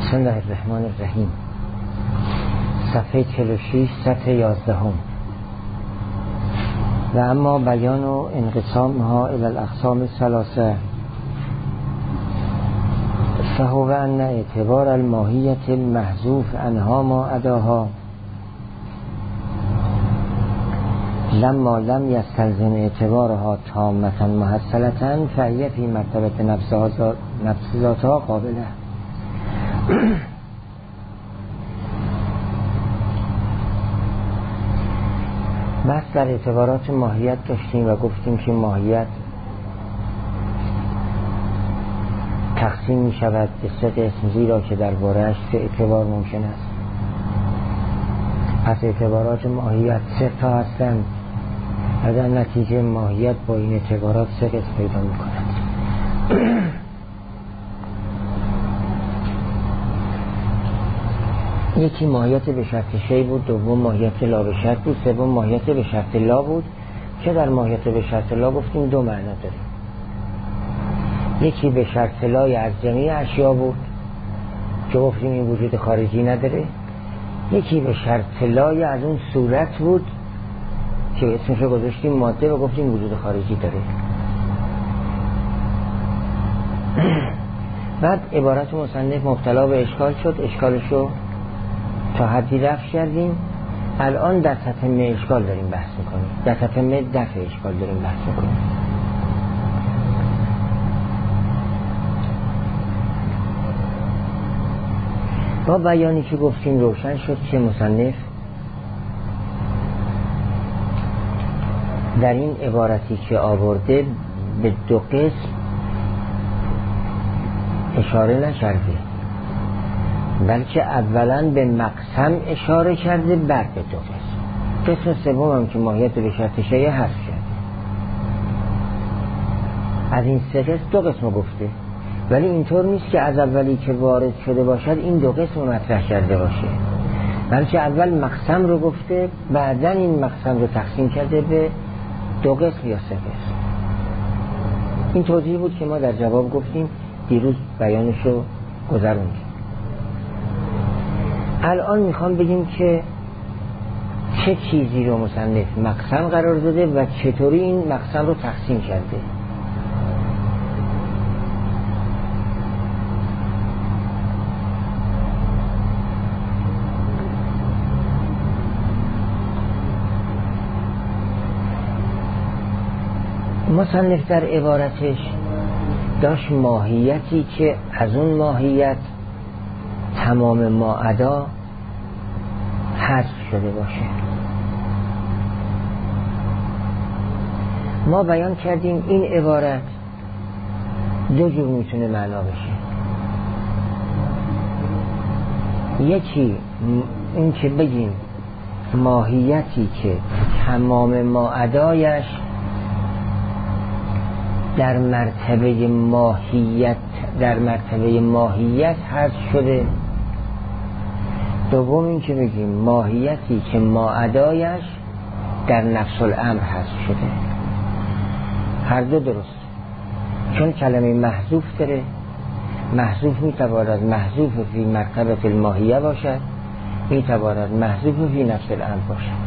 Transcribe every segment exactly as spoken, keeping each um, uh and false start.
بسم الله الرحمن الرحیم. صفحه چهل و شش، سطر یازده هم. و اما بیان و انقسامها الى الاقسام الثلاثه فهو ان اعتبار الماهیت المحذوف عنها ما عداها لما لم يستلزم اعتبارها تامة محصلة فهي في مرتبة نفس ذاتها قابله. بس در اعتبارات ماهیت داشتیم و گفتیم که ماهیت تقسیم می شود به سه قسم، زیرا که در باره‌اش سه اعتبار ممکن است. پس اعتبارات ماهیت سه تا هستند و در نتیجه ماهیت با این اعتبارات سه قسم پیدا می کند. یکی ماهیت به شرط شی بود، دوم ماهیت لا به شرط بود، سوم ماهیت به شرط لا بود که در ماهیت به شرط لا گفتیم دو معنا داره. یکی به شرط لای از جمعی اشیا بود که گفتیم این وجود خارجی نداره. یکی به شرط لای از اون صورت بود که اسمش رو گذاشتیم ماده و گفتیم وجود خارجی داره. بعد عبارت مصنف مبتلا به اشکال شد، اشکالشو تا حدی رفع کردیم. الان در تتمه اشکال داریم بحث میکنیم، در تتمه دفع اشکال داریم بحث میکنیم. با بیانی که گفتیم روشن شد که مصنف در این عبارتی که آورده به دو قسم اشاره نکرده، بلکه اولا به مقسم اشاره کرده، بعد به دو قسم. قسم سوم هم که ماهیت به شرط شیء حذف کرده. از این سه قسم دو قسم گفته، ولی اینطور نیست که از اولی که وارد شده باشد این دو قسم مطرح کرده باشه، بلکه اول مقسم رو گفته، بعدا این مقسم رو تقسیم کرده به دو قسم یا سه قسم. این توضیح بود که ما در جواب گفتیم، دیروز بیانش رو گذروندیم. الان میخوام بگیم که چه چیزی رو مصنف مقسم قرار داده و چطوری این مقسم رو تقسیم کرده. مصنف در عبارتش داشت ماهیتی که از اون ماهیت تمام ما عدا حذف شده باشه. ما بیان کردیم این عبارت دو جور میتونه معنا بشه. یکی این که بگیم ماهیتی که تمام ما عدایش در مرتبه ماهیت در مرتبه ماهیت حذف شده. دوم این که بگیم ماهیتی که ما عدایش در نفس الامر حذف شده. هر دو درست، چون کلمه محذوف داره. محذوف میتواند محذوف فی مرتبه الماهیه باشد، میتواند محذوف فی نفس الامر باشد.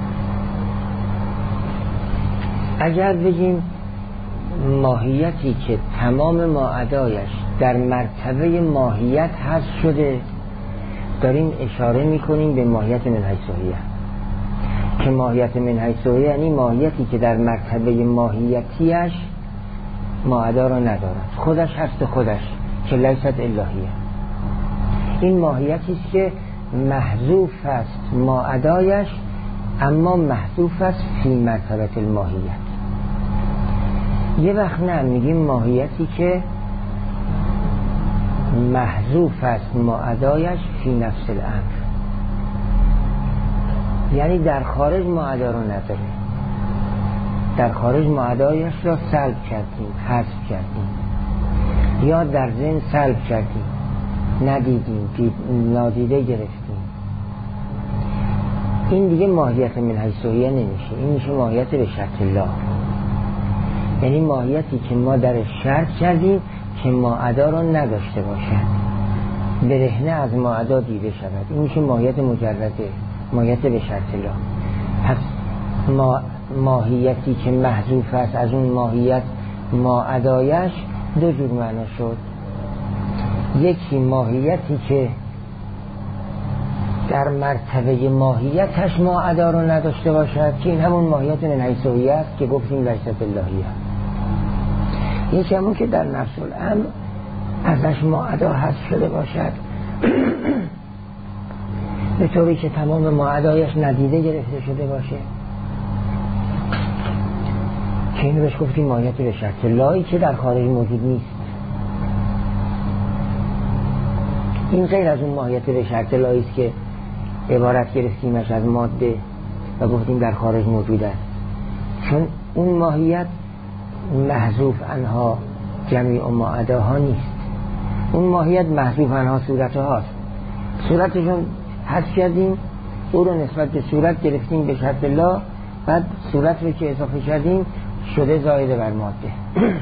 اگر بگیم ماهیتی که تمام ما عدایش در مرتبه ماهیت حذف شده، داریم اشاره میکنیم به ماهیت من حیث هیه، که ماهیت من حیث هیه یعنی ماهیتی که در مرتبه ماهیتیش ما عدا را ندارد، خودش هست خودش، که لیست الهیه. این ماهیتی است که محذوف است ما عدایش، اما محذوف است فی مرتبه الماهیت. یه وقت نه، میگیم ماهیتی که محذوف است ما عدایش فی نفس الامر، یعنی در خارج ما عدا رو نداره، در خارج ما عدایش را سلب کردیم، حذف کردیم، یا در ذهن سلب کردیم، ندیدیم، دید... نادیده گرفتیم. این دیگه ماهیت من حیث هیه نمیشه، این میشه ماهیت به شرط الله، یعنی ماهیتی که ما در شرط کردیم که ما عدا را نداشته باشد. برهنه از ماعدا دیده شود. این میشه ماهیت مجرده، ماهیت به شرط لا. پس ما ماهیتی که محذوف است از اون ماهیت ماعدایش دو جور معنا شد. یکی ماهیتی که در مرتبه ماهیتش ماعدا رو نداشته باشد که این همون ماهیت من حیث هویه است که گفتیم لیست اللهیه. یکی همون که در نفس الامر ازش ماعدا حذف شده باشد به طوری که تمام ماعدایش ندیده گرفته شده باشه که اینو بهش گفتیم ماهیت به شرط لایی که در خارج موجود نیست. این غیر از اون ماهیت به شرط لایی است که عبارت گرفتیمش از ماده و گفتیم در خارج موجود است، چون اون ماهیت محذوف انها جمیع ماعداها نیست. اون ماهیت محذوف انها صورتها هست، صورتشون حذف کردیم، او رو نسبت به صورت گرفتیم به شرط لا، بعد صورت رو که اضافه کردیم شده زائد بر ماده.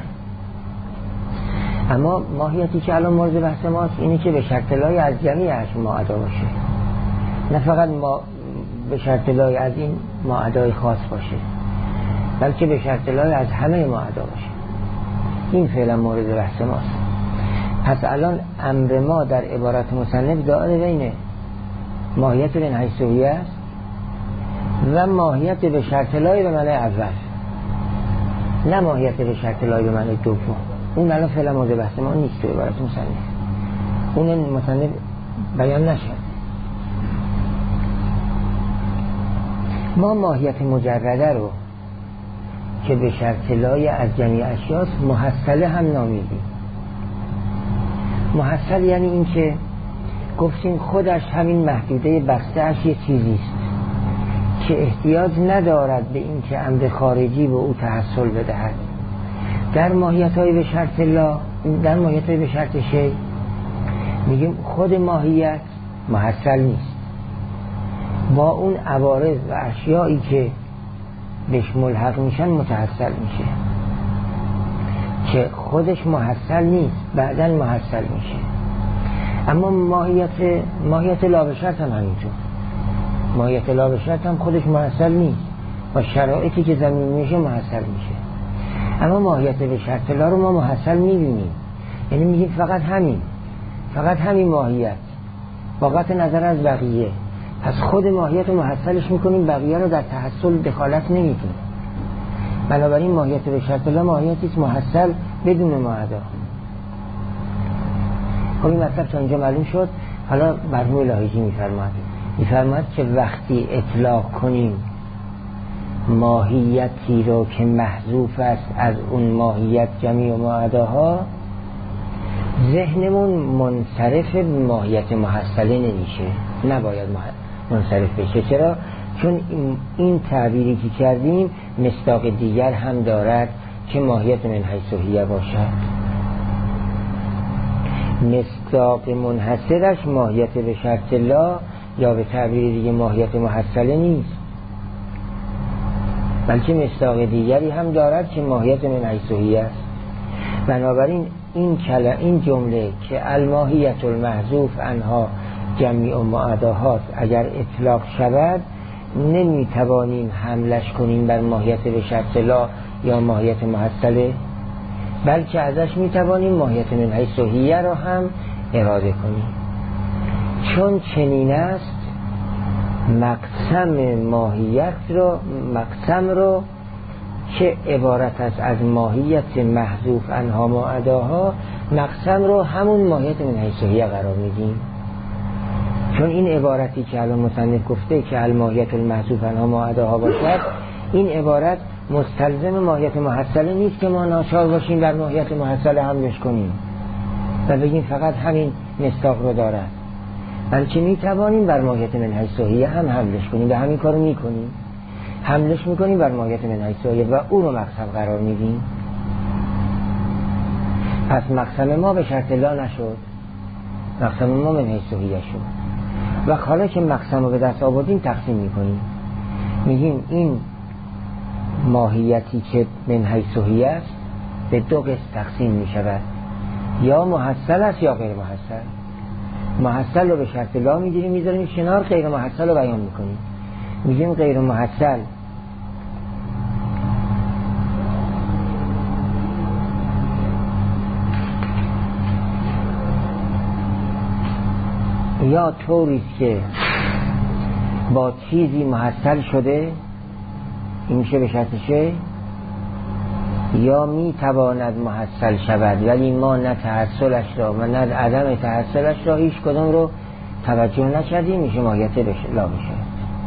اما ماهیتی که الان مورد بحث ماست اینه که به شرط لای از جمیعش ماعدا باشه، نه فقط ما به شرط لای از این ماعدای خاص باشه، بلکه به شرط لای از همه ماعدا باشه. این فعلا مورد بحث ماست. پس الان امر ما در عبارت مصنف دائر بین ماهیت من حیث هویه است و ماهیت به شرط لای به معنی اول، نه ماهیت به شرط لای به معنی دوم. اون الان فعلا مورد بحث ما نیست تو عبارت مصنف، اون مصنف بیان نشد. ما ماهیت مجرده رو که به شرط لای از جمیع اشیاست محصله هم نامیدیم. محصل یعنی این که گفتیم خودش همین محدوده بسته اش یه چیزیست که احتیاج ندارد به این که امر خارجی به او تحصل بدهد. در ماهیت های به شرط لا، در ماهیت های به شرط شی میگیم خود ماهیت محصل نیست، با اون عوارض و اشیایی که بهش ملحق میشن متحصل میشه، که خودش محصل نیست بعداً محصل میشه. اما ماهیت ماهیت لا به شرط هم همینطور، ماهیت لا به شرط هم خودش محصل نیست، با شرایطی که زمین میشه محصل میشه. اما ماهیت به شرط لا رو ما محصل میبینیم، یعنی میگیم فقط همین فقط همین ماهیت با قطع نظر از بقیه. پس خود ماهیت رو محصلش میکنیم، بقیه رو در تحصل دخالت نمیدیم. بنابراین ماهیت به شرط لا ماهیتی است محصل بدون ماعدا. خب این مطلب تا اینجا معلوم شد. حالا مرحوم لاهیجی میفرماید میفرماید که وقتی اطلاق کنیم ماهیتی رو که محذوف است از اون ماهیت جمیع ماعداها، ذهنمون منصرف ماهیت محصله نمیشه، نباید منصرف بشه. چرا؟ چون این تعبیری که کردیم مصداق دیگر هم دارد که ماهیت من حیث هویه باشد. مصداق منحصرش ماهیت به شرط لا یا به تعبیر دیگه ماهیت محصله نیست، بلکه مصداق دیگری هم دارد که ماهیت من حیث هویه است. بنابراین این کلمه این جمله که الماهیت المحذوف انها جمیع ماعداهات اگر اطلاق شود نمیتوانیم حملش کنیم بر ماهیت به شرط لا یا ماهیت محصله، بلکه ازش میتوانیم ماهیت من حیث هویه را هم اراده کنیم. چون چنین است مقسم ماهیت رو مقسم رو که عبارت است از ماهیت محذوف انها ماعداها، مقسم رو همون ماهیت من حیث هویه قرار میدیم. چون این عبارتی که الان مصنف گفته که الماهیت المحذوف انها ماعداها باشد، این عبارت مستلزم ماهیت محصله نیست که ما ناچار باشیم در ماهیت محصله حملش کنیم و بگیم فقط همین مصداق رو دارد، بلکه می توانیم بر ماهیت من حیث هویه هم حملش کنیم و همین کارو میکنیم، حملش میکنیم بر ماهیت من حیث هویه و او رو مقسم قرار میدیم. پس مقسم ما به شرط لا نشد، مقسم ما من حیث هویه شد. و حالا که مقسم رو به دست آوردیم تقسیم میکنیم، میگیم این ماهیتی که من حیث هویه است به دو قسم تقسیم میشود، یا محصل است یا غیر محصل. محصل رو به شرط لا میگیریم میذاریم کنار، غیر محصل رو بیان میکنیم. میگیم غیر محصل یا طوری که با چیزی محصل شده، این میشه به شرط چه؟ یا میتواند محصل شود ولی ما نه تحصلش را و نه عدم تحصلش را هیچ کدام رو توجه نکردیم، میشه ماهیت لا بشه.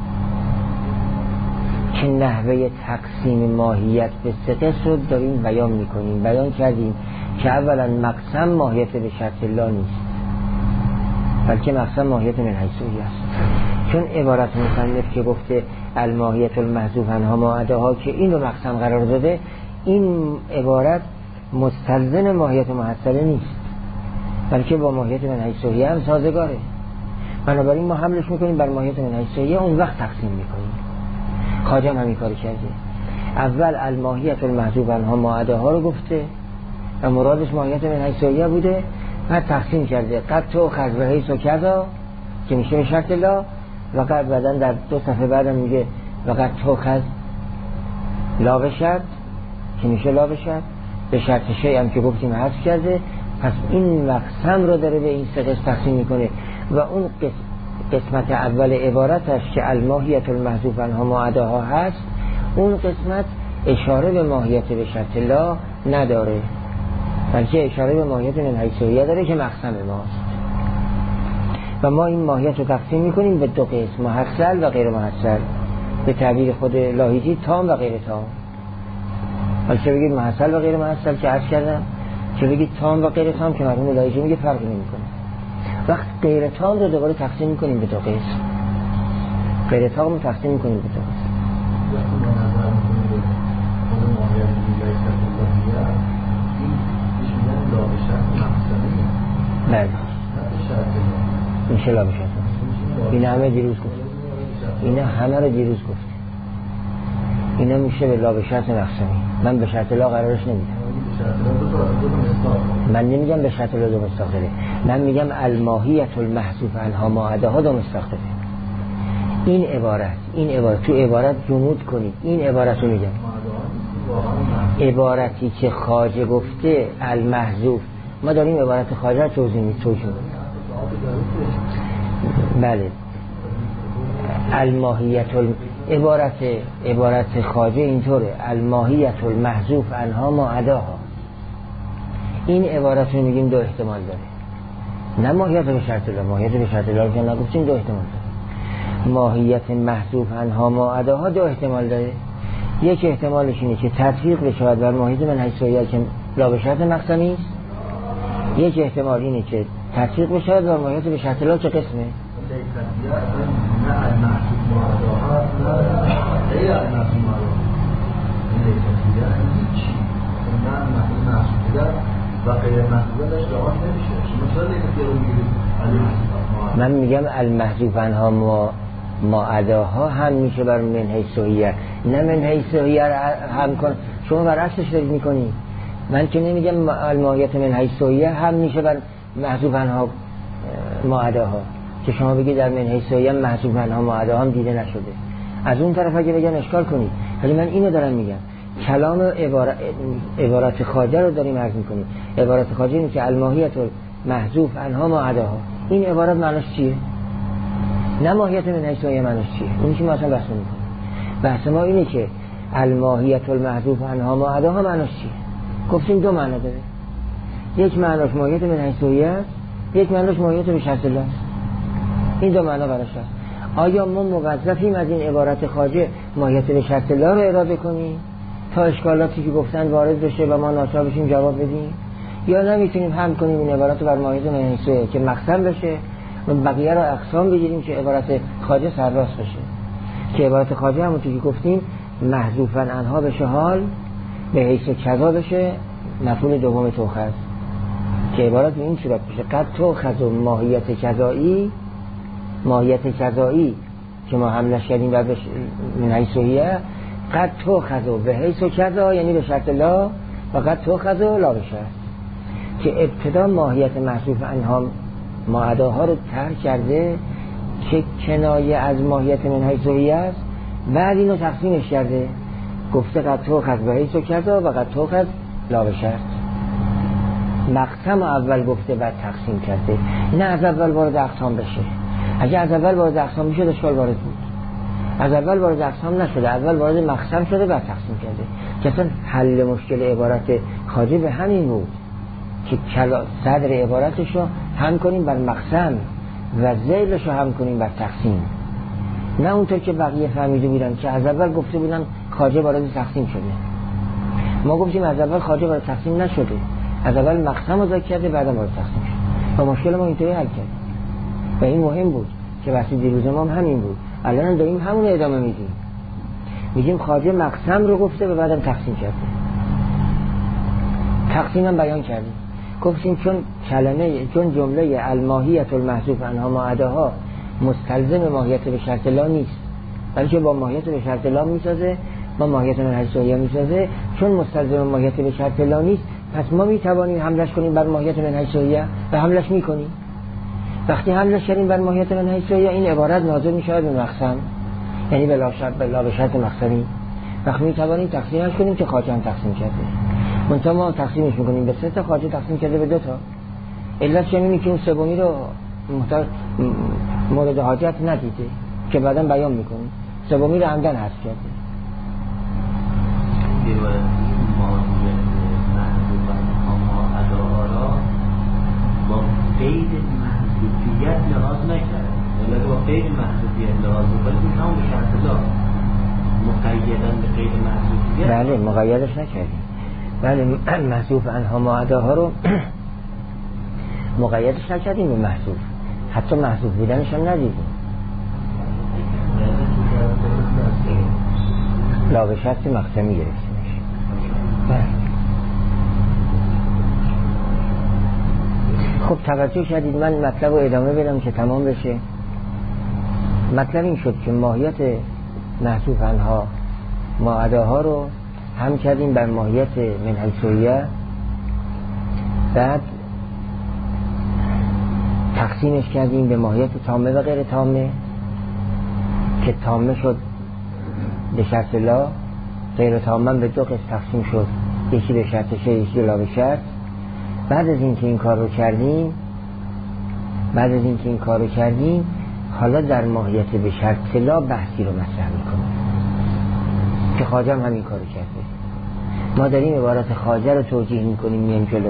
که نحوه تقسیم ماهیت به سه قسم رو داریم بیان میکنیم. بیان کردیم که اولا مقسم ماهیت به شرط لا نیست، بلکه مقسم ماهیت من حیثیه است. چون عبارت مصنف که گفته الماهیت المحذوف عنها ما عداها که این رو مقسم قرار داده، این عبارت مستلزم ماهیت محصله نیست، بلکه با ماهیت من حیثیه هم سازگاره. بنابراین ما حملش میکنیم بر ماهیت من حیثیه، اون وقت تقسیم میکنیم. خواجه هم همین کاری کرده. اول الماهیت المحذوف عنها ما عداها رو گفته و مرادش ماهیت من حیثیه بوده، بعد تقسیم کرده قد تو خذ و حیث و کذا که میشه به شرط لا، و قد بعدن در دو صفحه بعدم میگه و قد تو خذ لا بشد که میشه لا بشد به شرط شیء هم که گفتیم حذف کرده. پس این مقسم رو داره به این سه قسم تقسیم میکنه و اون قسمت اول عبارتش که الماهیت المحذوف عنها ما عداها هست، اون قسمت اشاره به ماهیت به شرط لا نداره، بلکه اشاره به ماهیت من حیثیه داره که مقسم ماست. و ما این ماهیت رو تقسیم میکنیم به دو قسم، محصل و غیر محصل. به تعبیر خود لاهیجی تام و غیر تام. حالا چه بگید محصل و غیر محصل که عرض کردم، چه بگید تام و غیر تام که مرحوم لاهیجی میگه فرقی نمیکنه. وقت غیر تام رو دوباره تقسیم میکنیم به دو قسم. غیر تام رو تقسیم میکنیم به دو قسم. بله میشه لا بشد. اینا همه دیروز گفت، اینا همه رو دیروز گفت. اینا میشه به لا بشرط مقسمی. من به شرط لا قرارش نمیدم. من نمیگم به شرط لا دو مستقله، من میگم الماهیت المحذوف عنها ما عداها دو مستقله. این عبارت این عبارت تو عبارت جمود کنید. این عبارت رو میگم، عبارتی که خواجه گفته المحذوف، ما داریم عبارت خواجه رو توضیح میدیم. بله الماهیت ال... عبارت عبارت خواجه اینطوره، الماهیت المحذوف عنها ما عداها. این عبارت رو میگیم دو احتمال داره، نه ماهیت به شرط لا. ماهیت به شرط لا رو که نگفتیم دو احتمال داره. ماهیت محذوف عنها ما عداها دو احتمال داره. یک احتمالش اینه که تطبیق بشود بر ماهیت من حیثیه که لا به شرط مقسمی است. یک احتمال اینه که تطبیق بشود بر ماهیت به شرط لا. چه قسمه؟ من میگم المحذوف عنها ما ما عداها هم میشه بر من حیثیه، نه من حیثیه هم کن. شما برعکسش دارید میکنید. من که نمیگم الماهیت من حیثیه هم میشه بر محذوف عنها ما عداها، که شما بگید در من حیثیه محذوف عنها ما عداها هم دیده نشده. از اون طرف اگه بگن اشکال کنید، ولی من اینو دارم میگم. کلام عبارت, عبارت خواجه رو داریم عرض میکنیم. عبارت خواجه اینه که الماهیت محذوف عنها ما عداها. این عبارت معناش چیه؟ نه ماهیت من حیثیه معناش چیه؟ اون که ما اصلا بحث نمی‌کنیم. بحث ما اینه که الماهیت المحذوف عنها ما عداها معناش چیه؟ گفتیم دو معنا داره. یک معناش ماهیت من حیثیه است، یک معناش ماهیت به شرط لا است. این دو معنا براش هست. آیا ما موظفیم از این عبارت خواجه ماهیت به شرط لا رو اراده کنیم تا اشکالاتی که گفتن وارد بشه و ما ناچار بشیم جواب بدیم، یا نمیتونیم هم کنیم این عبارت رو بر ماهیت من حیثیه که مقسم بشه و بقیه رو اقسام بگیریم که عبارت خواجه سرراست بشه، که عبارت خواجه همونطور که گفتیم محذوفاً عنها بشه حال به حیث کذا بشه مفعول دوم توخذ، که عبارت به این صورت بشه قد توخذ و ماهیت کذایی، ماهیت کذایی که ما حملش کردیم بر من حیثیه قد توخذ و به حیث کذا یعنی به شرط لا، و قد توخذ و لا بشه، که ابتدا ماهیت محذوف عنها ماعداها رو ترک کرده که کنایه از ماهیت من حیث هی است، بعد اینو تقسیمش کرده، گفته قد توخذ به حیث کرده و قد توخذ لا به شرط. مقسم اول گفته بعد تقسیم کرده، نه از اول وارد اقسام بشه. اگه از اول وارد اقسام میشد اشکال وارد بود. از اول وارد اقسام نشده، اول وارد مقسم شده بعد تقسیم کرده. که اصلا حل مشکل عبارت خواجه به همین بود که صدر عبارتش رو هم کنیم بر مقسم و ذیلش رو هم کنیم بر تقسیم، نه اونطور که بقیه فهمیده بودن که از اول گفته بودن خواجه وارد تقسیم شده. ما گفتیم از اول خواجه وارد تقسیم نشده، از اول مقسم رو ذکر کرده بعدم وارد تقسیم شد و مشکل ما اینطوری حل کرد و این مهم بود که بحث دیروز ما هم همین بود. الان داریم همون ادامه میدیم، میگیم خواجه مقسم رو گفته و بعدم تقسیم کرده. تقسیم هم بیان کردیم، گفتیم چون کلمه چون جمله الماهیت المحذوف عنها ما عداها مستلزم ماهیت به شرط لا نیست، بلکه با ماهیت به شرط لا میسازه، با ماهیت من حیث هی میسازه. چون مستلزم ماهیت به شرط لا نیست، پس ما میتوانیم حملش کنیم بر ماهیت من حیث هی و حملش میکنیم. وقتی حملش کردیم بر ماهیت من حیث هی، این عبارت ناظر میشه به مقسم، یعنی بلا شرط بلا به شرط مقسمی. وقتی میتوانیم تقسیمش کنیم که خواجه هم تقسیم کرده، منتها ما تقسیمش میکنیم به سه تا، خواجه تقسیم کرده به دو تا. علت چنینه که اون سومی رو مورد حاجت ندیده که بعداً بیان میکنیم، سومی رو عمدن حذف کرده. دیوار ماهیت محذوف عنها اداها را با قید محذوفیت لحاظ نکرد، ولی با قید محذوفیت لحاظ بکنید میشون به شرط لا مقیدن به قید محذوفیت. بله مقیدش نکردیم. بله محذوف عنها ما اداها رو مقیدش نکردیم به محذوف، حتی محذوف بودنش هم ندیدیم. لا به شرط مقسمی گرفتیمش. خب توجه شدید، من مطلب رو ادامه بدم که تمام بشه. مطلب این شد که ماهیت محذوف عنها ما عداها رو هم کردیم بر ماهیت من حیث هی، بعد تقسیمش کردیم به ماهیت تامه و غیر تامه که تامه شد به شرط لا، غیر تامه به دو قسم تقسیم شد، یکی به شرط شه یکی لا به شرط. بعد از اینکه این کار رو کردیم بعد از اینکه این کار رو کردیم حالا در ماهیت به شرط لا بحثی رو مطرح میکنیم که خواجه هم همین کار رو کرده. ما داریم عبارت خواجه رو توجیه میکنیم میان جلو.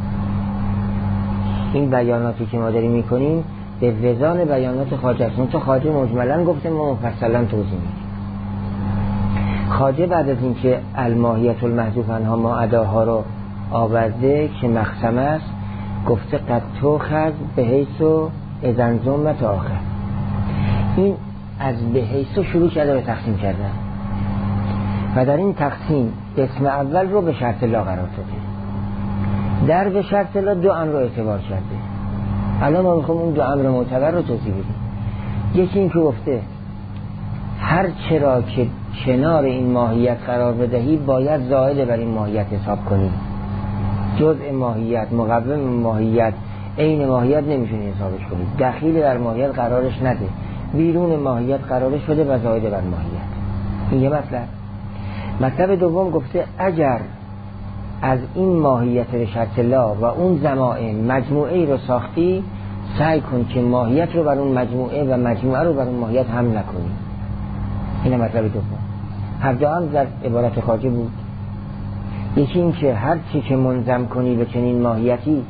این بیاناتی که ما داریم میکنیم به وزان بیانات خواجه است، تو خواجه مجملا گفته ما مفصلا توضیح میدیم. خواجه بعد از اینکه الماهیت المحذوف عنها ما اداها رو آورده که مقسم است، گفته قد توخذ به حیث و اذن ضمت آخر. این از به حیث شروع کرده به تقسیم کردن و در این تقسیم اسم اول رو به شرط لا قرار داده، در به شرط لا دو امر رو اعتبار کرده. الان ما میخوام اون دو امر معتبر رو توضیح بدیم. یکی این که گفته هر چرا که کنار این ماهیت قرار بدهی باید زائد بر این ماهیت حساب کنی. جزء ماهیت، مقوم ماهیت، عین ماهیت نمیشونی حسابش کنی، دخیل در ماهیت قرارش نده، بیرون ماهیت قرارش شده و زائد بر ماهیت. این یه مطلب. مطلب دوم گفته اگر از این ماهیت به شرط لا و اون ضمائم مجموعه رو ساختی، سعی کن که ماهیت رو بر اون مجموعه و مجموعه رو بر اون ماهیت هم نکنی. این مطلب دوم. هر دو هم در عبارت خواجه بود. یکی این که هر چی که منظم کنی به چنین ماهیتی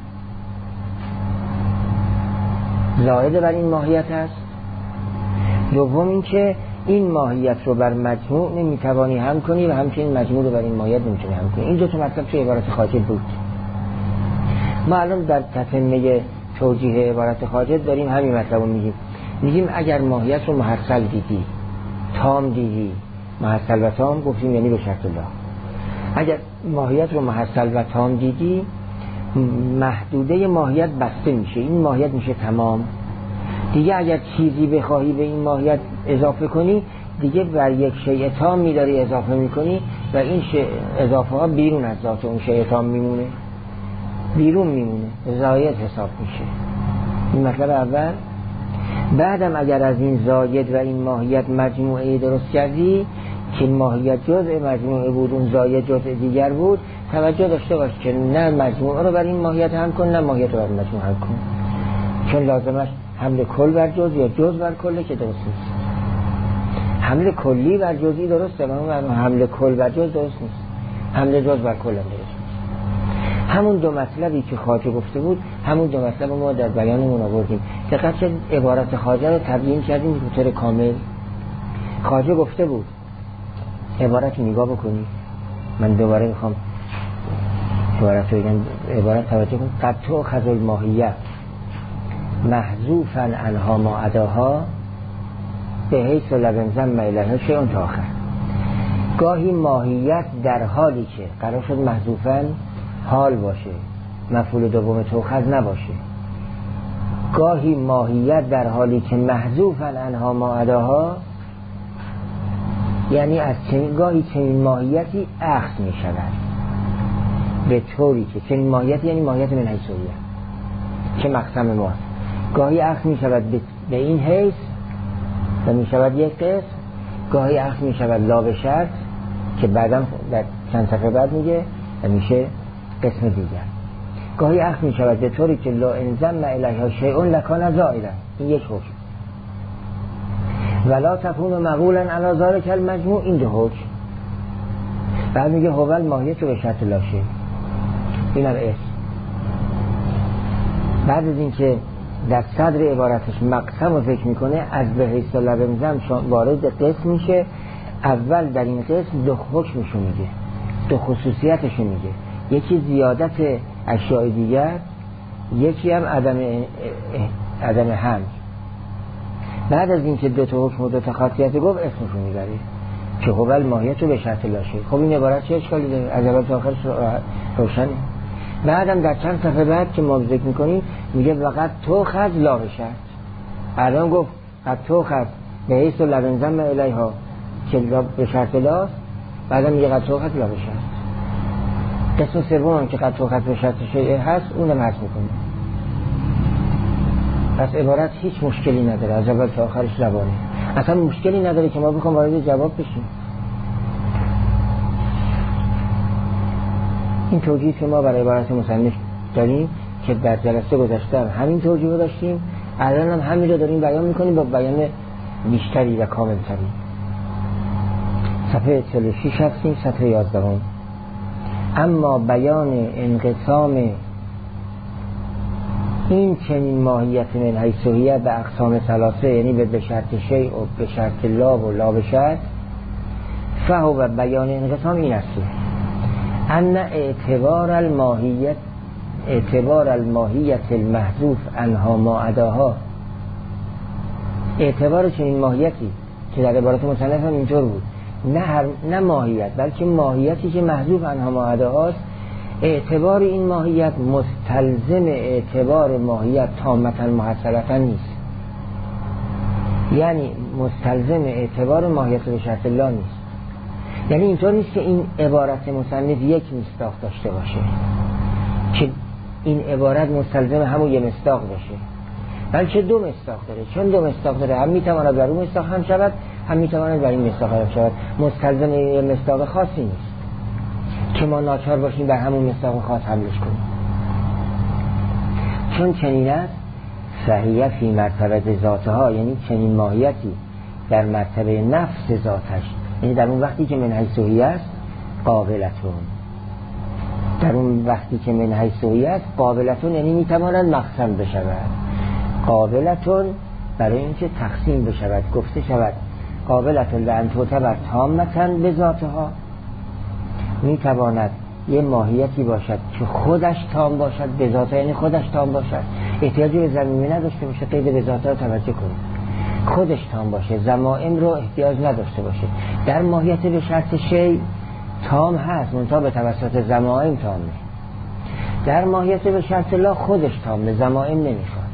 زائد بر این ماهیت است. دوم این که این ماهیت رو بر مجموع نمیتوانی هم کنی و همچنین مجموع رو بر این ماهیت نمیتونی هم کنی. این دو تا مطلب توی عبارت خواجه بود. ما الان در تتمه توجیه عبارت خواجه داریم همین مطلب رو میگیم. میگیم اگر ماهیت رو محصل دیدی، تام دیدی، محصل و تام گفتیم یعنی به شرط لا. اگر ماهیت رو محصل و تام دیدی، محدوده ماهیت بسته میشه، این ماهیت میشه تمام دیگه. اگر چیزی بخواهی به این ماهیت اضافه کنی دیگه بر یک شیء تام میداری اضافه میکنی و این اضافه ها بیرون از ذات اون شیء تام میمونه، بیرون میمونه، زائد حساب میشه. این مطلب اول. بعدم اگر از این زاید و این ماهیت مجموعه درست کردی که ماهیت جزء مجموعه بود، اون زاید جزء دیگر بود، توجه داشته باش که نه مجموعه رو بر این ماهیت هم کن، نه ماهیت رو بر این مجموعه هم کن، چون لازمش حمل کل بر جز یا جز بر کله که درست نیست. حمل کلی بر جزئی درسته، اما حمل کل بر جز درست نیست. حمل جز بر کل هم درست نیست. همون دو مطلبی که خواجه گفته بود، همون دو مطلب ما در بیانمون آوردیم. دقیقاً چه عبارت خواجه رو تبیین کردیم به طور کامل. خواجه گفته بود، عبارت رو نگاه بکنی، من دوباره میخوام عبارت رو بگم، عبارت توجه کن. قد تؤخذ الماهیت محذوفاً عنها ما عداها به حیث لو انضم الیها شیء آخر. گاهی ماهیت در حالی که قرار شد محذوفاً حال باشه، مفعول دوم تؤخذ نباشه، گاهی ماهیت در حالی که محذوفاً عنها ما عداها، یعنی از چنین گاهی چنین ماهیتی اخذ می شود به طوری که چنین ماهیتی یعنی ماهیت من حیثیه که مقسم ماست، گاهی اخذ می شود به این حیث و می شود یک قسم، گاهی اخذ می شود لا به شرط که بعدم در چند صفحه بعد میگه و میشه قسم دیگر، گاهی اخذ می شود به طوری که لا انضم الیها شیء لکان زائدا، این یک حکم، ولا تكون مقولا علی ذلک المجموع، این دو حکم. بعد میگه هوال ماهیت رو به شرط لاشه، این هم اسم. بعد از این که در صدر عبارتش مقسم رو فکر میکنه، از به حیث لبنزم وارد قسم میشه. اول در این قسم دو حکمشو میگه، دو خصوصیتشو میگه، یکی زیادت اشیاء دیگر، یکی هم عدم عدم حمل. بعد از این که دو تا حکم و دو تا خاصیت گفت، اسمشو میبره که هوال ماهیت رو به شرط لاشه. خب این عبارت چه اشکالی داره؟ از اول تا آخرش روشنه. بعدم در چند صفحه بعد که ما ذکر میکنیم میگه وقت تو خذ لا به شرط. الان گفت قد تو خذ به حیث لو انضم الیها که به شرط لاست، بعدم میگه قد تو خذ لا به شرط. قسم سوم هم که قد تو خذ به شرط شیء هست، اونم حذف میکنه. پس عبارت هیچ مشکلی نداره، از اول تا آخرش زبانه، اصلا مشکلی نداره که ما بخوام وارد جواب بشیم. این توجیه که ما برای عبارت مصنف داریم که در جلسه گذشته همین توجیه رو داشتیم، الان هم همین رو داریم بیان میکنیم با بیان بیشتری و کاملتری. صفحه چهل و شش هستیم، صفحه یازده. اما بیان انقسام این چنین ماهیت من حیثیه به اقسام ثلاثه، یعنی به شرط شیء و به شرط لا و لا به شرط، فهو و بیان انقسام این است ان اعتبار الماهیت اعتبار الماهیت المحذوف عنها ما عداها، اعتبار چنین ماهیتی که در عبارت مصنف هم اینطور بود، نه هر نه ماهیت بلکه ماهیتی که محذوف عنها ما عداهاست، اعتبار این ماهیت مستلزم اعتبار ماهیت تامتا محصلتا نیست، یعنی مستلزم اعتبار ماهیت به شرط لا نیست. یعنی اینطور نیست که این عبارت مصنف یک مصداق داشته باشه که این عبارت مستلزم همون یه مصداق باشه، بلکه دو مصداق داره. چون دو مصداق داره، هم میتواند بر اون مصداق هم شود، هم میتواند بر این مصداق هم شود. مستلزم یه مصداق خاصی نیست که ما ناچار باشیم بر همون مصداق خاص حملش کنیم. چون چنین است فهیه فی مرتبه ذاتها، یعنی چنین ماهیتی در مرتبه نفس ذاتش، یعنی در اون وقتی که من حیثیه است قابلتون، در اون وقتی که من حیثیه است قابلتون، یعنی میتواند مقسم بشود. قابلتون برای اینکه تقسیم بشود، گفته شود قابلتون لأن تعتبر تامتا به ذاتها، میتواند یه ماهیتی باشد که خودش تام باشد به ذاتها، یعنی خودش تام باشد، احتیاجی به ضمیمه نداشته باشه، قید به ذاتها توجه کنید، خودش تام باشه، ضمائم رو احتیاج نداشته باشه. در ماهیت به شرط شیء تام هست، منتها به توسط ضمائم تامه. در ماهیت به شرط لا خودش تامه، ضمائم نمیخواد.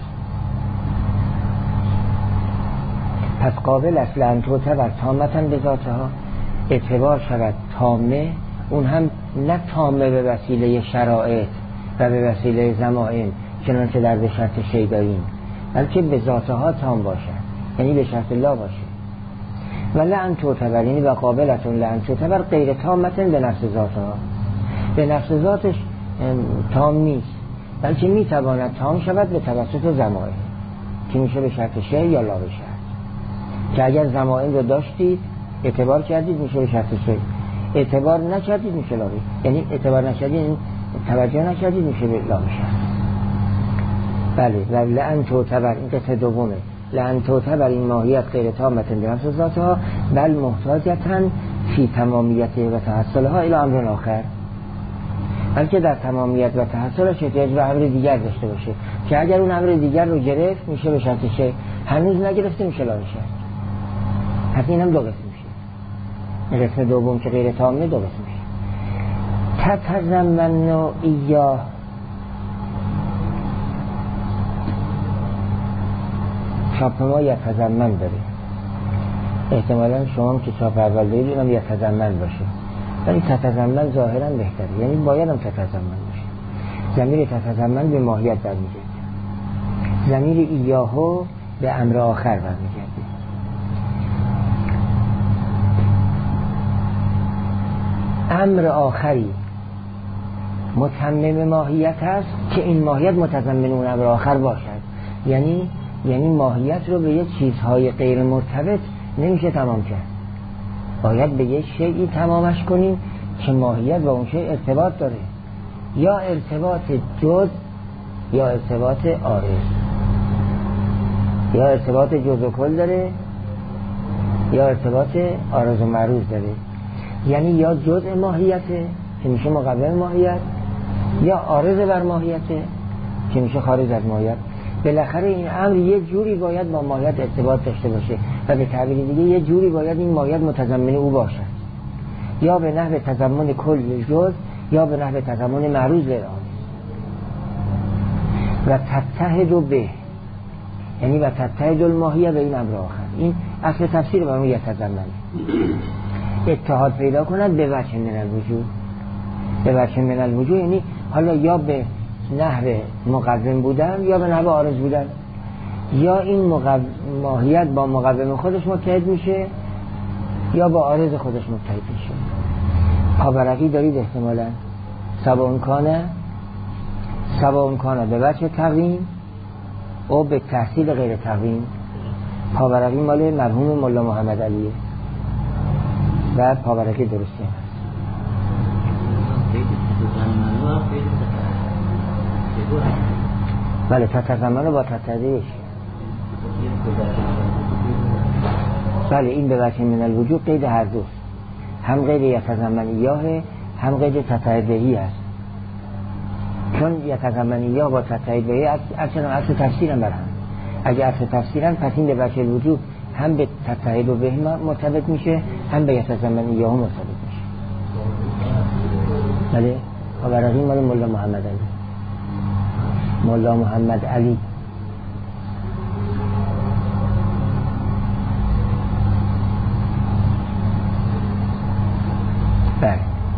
پس قابل است لأن تعتبر تامتا به ذاتها، اعتبار شود تامه، اون هم نه تامه به وسیله شرایط و به وسیله ضمائم چنانچه در به شرط شیء داریم، بلکه به ذاتها تام باشد، یعنی به شرط لا باشه. و لعن تعتبر یعنی و قابلتون لعن تعتبر غیر تامتن به نفس ذاتها، به نفس ذاتش تام نیست، بلکه میتواند تام شود به توسط ضمائر که میشه به شرط شیء یا لا به شرط. که اگر ضمائر رو داشتید اعتبار کردید میشه به شرط شیء، اعتبار نکردید میشه لا به، یعنی اعتبار نکردید یعنی توجه نکردید میشه به لا به شرط. بله. و لعن تعتبر این قطعه دومه، لعن تعتبر این ماهیت غیر تامتن به نفس ذاتها بل محتاجتن فی تمامیت و تحصلها الی امر آخر، بلکه در تمامیت و تحصلش احتیاج به امر دیگر داشته باشه که اگر اون امر دیگر رو گرفت میشه به شرط شیء، هنوز نگرفته میشه لا به شرط. پس این هم دو قسم میشه. قسم دوم که غیر تامه دو قسم میشه. تتضمن ایاه چاپ ما یتضمن داره، احتمالا شما که چاپ اول دارید اونم یتضمن باشه، ولی تتضمن ظاهرا بهتره، یعنی باید هم تتضمن باشه. ضمیر تتضمن به ماهیت برمیگرده، ضمیر ایاهو به امر آخر برمیگرده. امر آخری متمم ماهیت هست که این ماهیت متضمن اون امر آخر باشد، یعنی یعنی ماهیت رو به یه چیزهای غیر مرتبط نمیشه تمام کرد، باید به یه شیئی تمامش کنیم که ماهیت با اون شیء ارتباط داره، یا ارتباط جز یا ارتباط عارض، یا ارتباط جز و کل داره یا ارتباط عارض و معروض داره، یعنی یا جزء ماهیته که میشه مقابل ماهیت یا عارض بر ماهیته که میشه خارج از ماهیت. بالاخره این امر یه جوری باید با ماهیت ارتباط داشته باشه و به تعبیر دیگه یه جوری باید این ماهیت متضمن او باشد، یا به نحو تضمن کل جز یا به نحو تضمن معروض للعام. و تتحد به یعنی و تتحد الماهیه به این امر آخر. این اصل تفسیر برای اون یتضمن اتحاد پیدا کنند به وجه من الوجود، به وجه من الوجود یعنی حالا یا به نحو مقوم بودن یا به نحو عارض بودن، یا این مقو... ماهیت با مقوم خودش متحد میشه یا با عارض خودش متحد میشه. پاورقی دارید احتمالا سبا امکانه سبا امکانه به وجه تقویم او به تحصیل غیر تقویم. پاورقی مال مرحوم مولا محمد علیه و پاورقی درسته هست. بله تتضمن با تتحدش. بله این به وجه من الوجود قید هر دو، هم قید یتضمن ایاه هم قید تتحدهی است، چون یتضمن ایاه با تتحدهی اصلا اصل تفسیرم برهم. اگه اصل تفسیرم پس این به وجه الوجود هم به تتحد و به مرتبط میشه هم به یتضمن ایاه مرتبط میشه. بله پاورقی مال مولا محمد علی مولا محمد علی. بله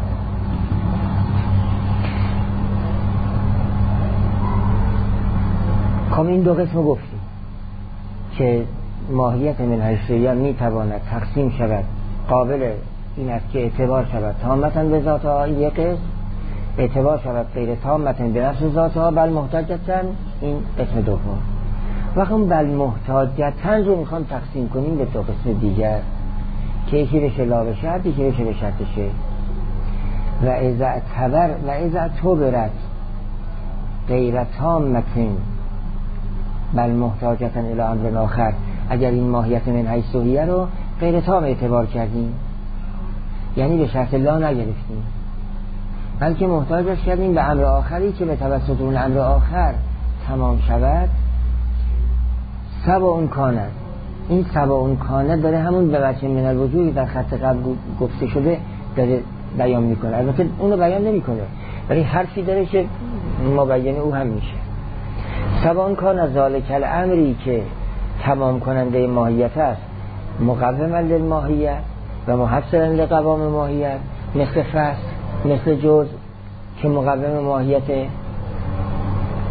خب این دو قسم گفتیم که ماهیت من حیثیه می تواند تقسیم شود، قابل این است که اعتبار شود تامتاً به ذاتها یک قسم، اعتبار شود غیر تامتاً به نفس ذاتها بل محتاجتاً این قسم دوم. وقتی بل محتاجتاً رو میخوام تقسیم کنیم به دو قسم دیگر که یکی بشه لا به شرط یکی بشه به شرط شیء. و اذا اعتبر و اذا اعتبرت غیر تامتاً بل محتاجتاً الی امر آخر، اگر این ماهیت من حیثیه رو غیر تام اعتبار کردیم یعنی به شرط لا نگرفتیم بلکه محتاجش کردیم به امر آخری که به توسط اون امر آخر تمام شود. سبا اون کانه، این سبا اون کانه داره همون به وجه من الوجود در خط قبل گفته شده داره بیان میکنه، البته اونو بیان نمیکنه ولی حرفی داره که مبین او هم میشه. سبا اون کانه ذالک الامری که تمام کننده ماهیت است مقوما للماهیت و محصلا لقوام ماهیت، مثل فصل مثل جز که مقوم ماهیت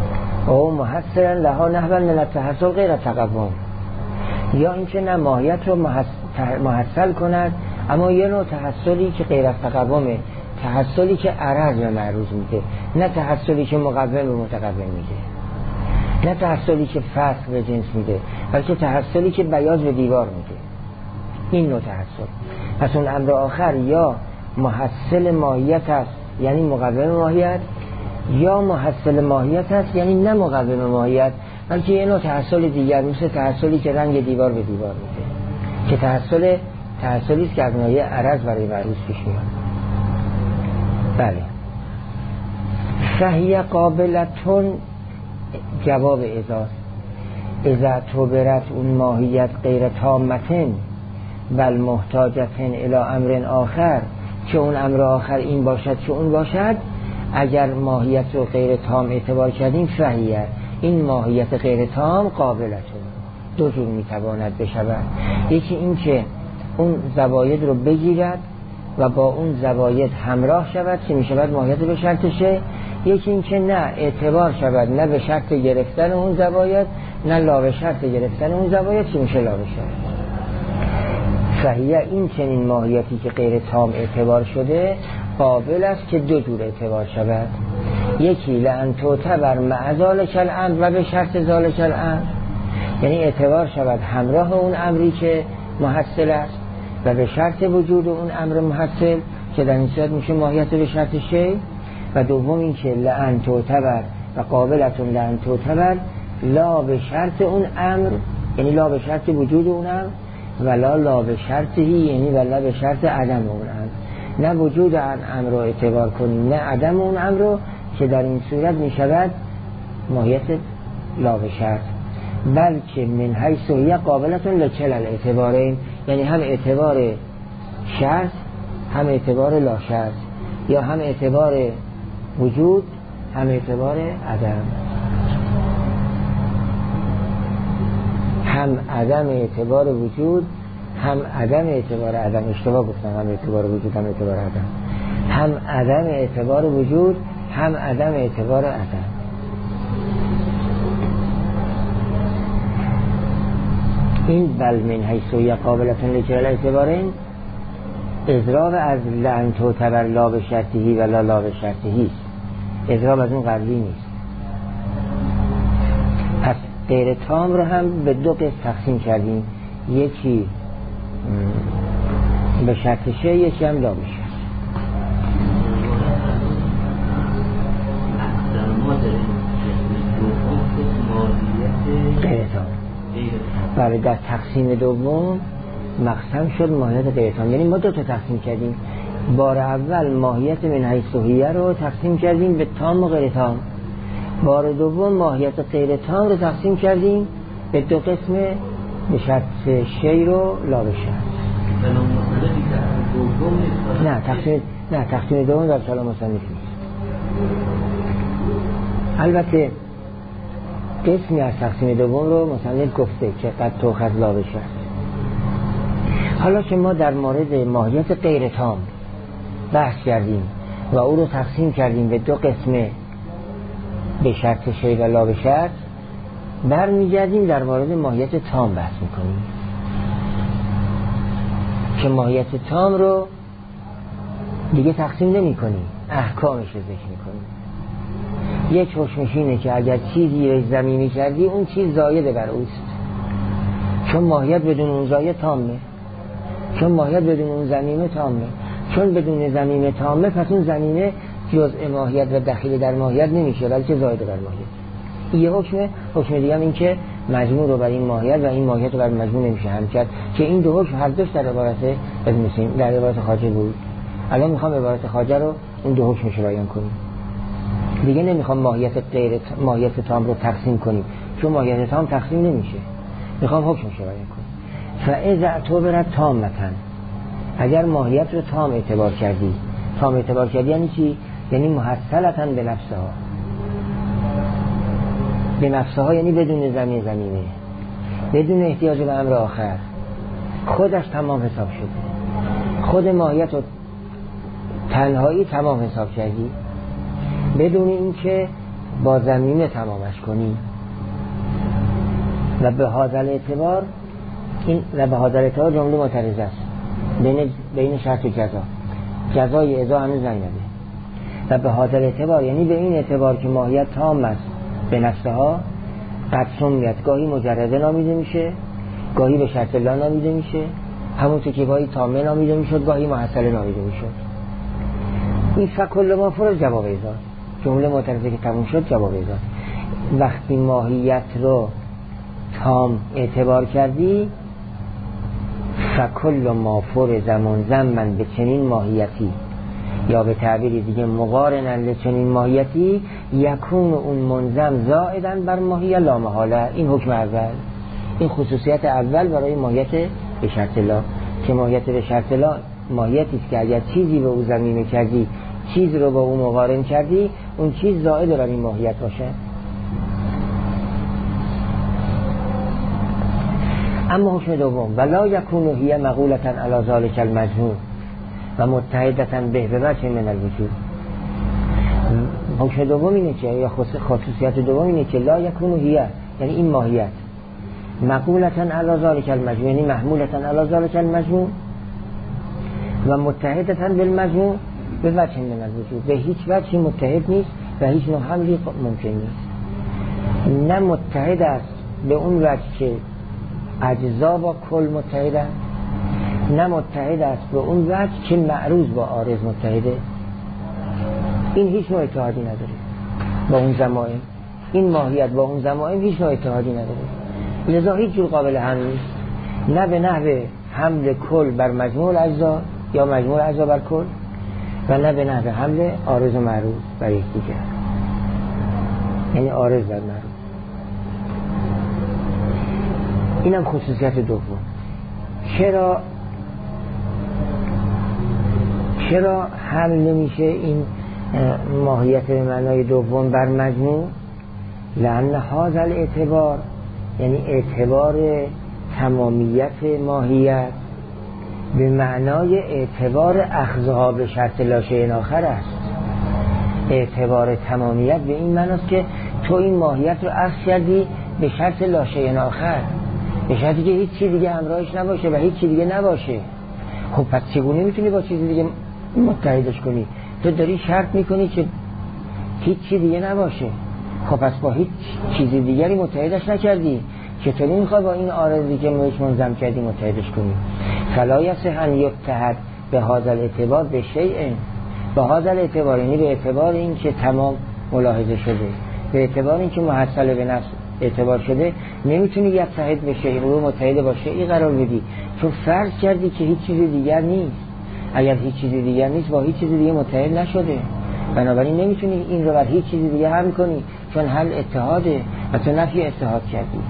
او محصلا لها نحو من التحصل غیر تقوم، یا اینکه نه ماهیت رو محصل کند اما یه نوع تحصلی که غیر از تقومه، تحصلی که عرض به معروض میده، نه تحصلی که مقوم به متقوم میده، نه تحصلی که فسخ به جنس میده، بلکه تحصلی که بیاض به دیوار میده. این نوع تحصل. پس اون امر آخر یا محصل ماهیت است یعنی مقوم ماهیت، یا محصل ماهیت است یعنی نه مقوم ماهیت بلکه یه نوع تحصل دیگر، مثل تحصلی که رنگ دیوار به دیوار میده، که تحصل تحصلی است که از ناحیه عرض برای معروض پیش میاد. بله. فهی قابلتون جواب ازاست اذا توبرت اون ماهیت غیر تامتن بل محتاجتن الى امر آخر، که اون امر آخر این باشد که اون باشد. اگر ماهیت رو غیر تام اعتبار کردیم فهیه، این ماهیت غیر تام قابلتون دو جور میتواند بشود. یکی این که اون زواید رو بگیرد و با اون زواید همراه شود که میشود ماهیت به شرطشه. یکی این که نه اعتبار شود نه به شرط گرفتن اون زواید نه لا به شرط گرفتن اون زواید که میشه لا به شرط. فهیه این چنین ماهیتی که غیر تام اعتبار شده قابل است که دو جور اعتبار شود. یکی لأن تعتبر مع ذلک الامر و به شرط ذلک الامر، یعنی اعتبار شود همراه اون امری که محصل است و به شرط وجود اون امر محصل که در این صورت میشه ماهیت به شرط شی. و دوم این که لأن تعتبر و قابلتون لأن تعتبر لا به شرط اون امر، یعنی لا به شرط وجود اون امر، ولا لا به شرطی، یعنی ولا به شرط عدم اون امر. نه وجود اون امر رو اعتبار کنیم نه عدم اون امر رو، که در این صورت می شود ماهیت لا به شرط. بلکه من حیث هی قابلتون لکل الاعتبارین، یعنی هم اعتبار شرط هم اعتبار لا شرط، یا هم اعتبار وجود هم اعتبار عدم، هم عدم اعتبار وجود هم عدم اعتبار عدم. اشتباه گفتم، هم اعتبار وجود هم اعتبار عدم، هم عدم اعتبار وجود هم عدم اعتبار عدم. این بل من حیث هی قابلتون لکل اعتبارین اضراب از لأن تعتبر لا به شرطهی و لا لا به شرطهی است. اضراب از اون قبلی نیست. پس غیر تام رو هم به دو قسم تقسیم کردیم، یکی به شرط شه، یکی هم لا به شرط. غیر تام برای در تقسیم دوم مقسم شد ماهیت غیر تام. یعنی ما دو تا تقسیم کردیم. بار اول ماهیت من حیث هی رو تقسیم کردیم به تام و غیر تام. بار دوم ماهیت غیر تام رو تقسیم کردیم به دو قسم، به شرط شی رو لا به شرط. نه تقسیم نه تقسیم دوم در کلام مصنف نیست. البته قسمی از تقسیم دوم رو مصنف گفته که قد تؤخذ لا به شرط. حالا که ما در مورد ماهیت غیر تام بحث کردیم و او رو تقسیم کردیم به دو قسمه، به شرط شی و لا به شرط، برمیگردیم در مورد ماهیت تام بحث میکنیم که ماهیت تام رو دیگه تقسیم نمی کنیم، احکامش رو ذکر میکنیم. یک حکمش اینه که اگر چیزی رو ضمیمی کردی اون چیز زایده بر اوست، چون ماهیت بدون اون زاید تامه، چون ماهیت بدون اون ضمیمه تامه، چون بدون ضمیمه تامه پس اون ضمیمه جزء ماهیت و دخیل در ماهیت نمیشه بلکه زایده بر ماهیت. یه حکمه. حکم دیگه هم این که مجموع رو بر این ماهیت و این ماهیت رو بر مجموع نمیشه هم کرد، که این دو حکم هر دوش در عبارت ابن سینا در عبارت خواجه بود. الان میخوام عبارت خواجه رو این دو حکمش رو بیان کنیم. دیگه نمیخوام ماهیت غیر ماهیت تام رو تقسیم کنیم، چون ماهیت تام تقسیم نمیشه. میخوام حکمش رو بیان کنیم. فاذا اعتبرت تامه، اگر ماهیت رو تام اعتبار کردی. تام اعتبار کردی یعنی چی؟ یعنی محصلتاً به نفسها. به نفسها یعنی بدون زمین زمینه، بدون احتیاج به امر آخر، خودش تمام حساب شده. خود ماهیت رو تنهایی تمام حساب کردی بدون اینکه با ضمیمه تمامش کنی. و به هذا اعتبار این و به هذا اعتبار جمله معترضه است بین بین شرط و جزا. جزای اذا هنوز نیامده. و به هذا اعتبار یعنی به این اعتبار که ماهیت تام است به نفسها، قد سمیت گاهی مجرده نامیده میشه، گاهی به شرط الله نامیده میشه، همونطور که گاهی تامه نامیده میشد، گاهی محصله نامیده میشد. این فکل ما فرض جواب ایزاد، جمله معترضه که تموم شد جواب ایزاد. وقتی ماهیت رو تام اعتبار کردی، فکل ما فرض منضمن به چنین ماهیتی، یا به تعبیر دیگه مقارناً لچنین ماهیتی، یکون اون منضم زائداً بر ماهیه لا محاله. این حکم اول، این خصوصیت اول برای ماهیت به شرط الله، که ماهیت به شرط الله ماهیتی است که اگر چیزی به او ضمیمه کردی، چیز رو با او مقارن کردی، اون چیز زائد بر این ماهیت باشه. اما حکم دوم، ولا یکون هی مقولة علی ذلک المجموع و متحدة به بوجه من الوجود. حکم دوم اینه که یا خصوصیت دوم اینه که لا یکون هی، یعنی این ماهیت مقولة علی ذلک المجموع، یعنی محمولة علی ذلک المجموع و متحدة بالمجموع به وجه من الوجود، به هیچ وجهی متحد نیست و هیچ نوع حملی ممکن نیست. نه متحد است به اون وجه که اجزا با کل متحدن، نه متحد است به اون وجه که معروض با عارض متحده. این هیچ نوع اتحادی نداره با اون ضمائم. این ماهیت با اون ضمائم هیچ نوع اتحادی نداره، لذا هیچ جور قابل حمل نیست، نه به نحو حمل کل بر مجموع الاجزا یا مجموع اجزا بر کل، و نه به نحو حمل عارض و معروض بر یکدیگر، یعنی عارض بر معروض. اینم خصوصیت دوم. چرا چرا حمل نمیشه این ماهیت به معنای دوم بر مجموع؟ لأن هذا الاعتبار، یعنی اعتبار تمامیت ماهیت به معنای اعتبار اخذها به شرط لا شیء آخر است. اعتبار تمامیت به این معناست که تو این ماهیت رو اخذ کردی به شرط لا شیء آخر، به شرطی که هیچ چیز دیگه همراهش نباشه و هیچ چیز دیگه نباشه. خب پس چگونه میتونی با چیز دیگه متحدش کنی؟ تو داری شرط میکنی که هیچ چیز دیگه نباشه. خب پس با هیچ چیز دیگری متحدش نکردی، چطوری میخوای با این عارضی که بهش منضم کردی متحدش کنی؟ فلا یصح ان یتحد به هذا الاعتبار به شیء، به هذا الاعتبار یعنی به اعتبار این که تمام ملاحظه شده، به اعتبار این که محصل به نفس اعتبار شده، نمیتونی یتحد به شیء رو متحد با شیء قرار بدی، چون فرض کردی که هیچ چیز دیگر نیست. اگر هیچ چیز دیگر نیست با هیچ چیز دیگه متحد نشده، بنابراین نمیتونی این رو بر هیچ چیز دیگه حمل کنی، چون حل اتحاده و تو نفی اتحاد کردی.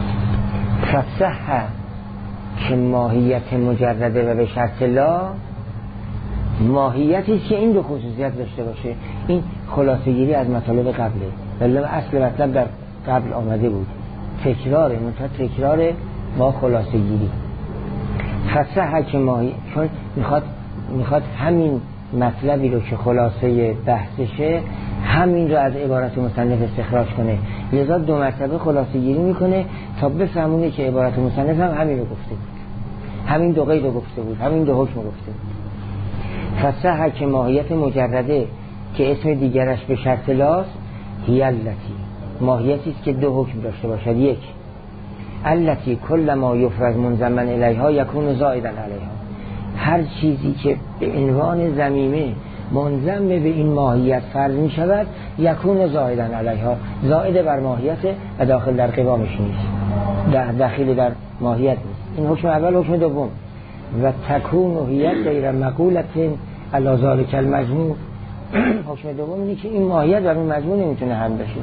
فصح که ماهیت مجرده و به شرط لا ماهیتی که این دو خصوصیت داشته باشه. این خلاصه گیری از مطالب قبله، ولی اصل مطلب در قبل آمده بود، تکراره، منتها تکرار با خلاصه گیری. فصح که ماهی، چون میخواد میخواد همین مطلبی رو که خلاصه بحثشه، همین رو از عبارت مصنف استخراج کنه، لذا دو مرتبه خلاصه گیری میکنه تا بفهمونه که عبارت مصنف هم همین رو گفته بود، همین دو قید رو گفته بود، همین دو حکم رو گفته بود. فصح که ماهیت مجرده که اسم دیگرش به شرط لاست، هی التی، ماهیتی است که دو حکم داشته باشد. یک، التی کل ما یفرض منضمن الیها یکون زائدا علیها، هر چیزی که به عنوان ضمیمه منضم به این ماهیت فرض می شود، یکون زائدا علیها، زائد بر ماهیت و داخل در قوامش نیست، داخل در ماهیت نیست. این حکم اول. حکم دوم، و تکون هی غیر مقولة علی ذلک المجموع، حکم دوم اینه که این ماهیت بر اون مجموع نمیتونه هم بشه.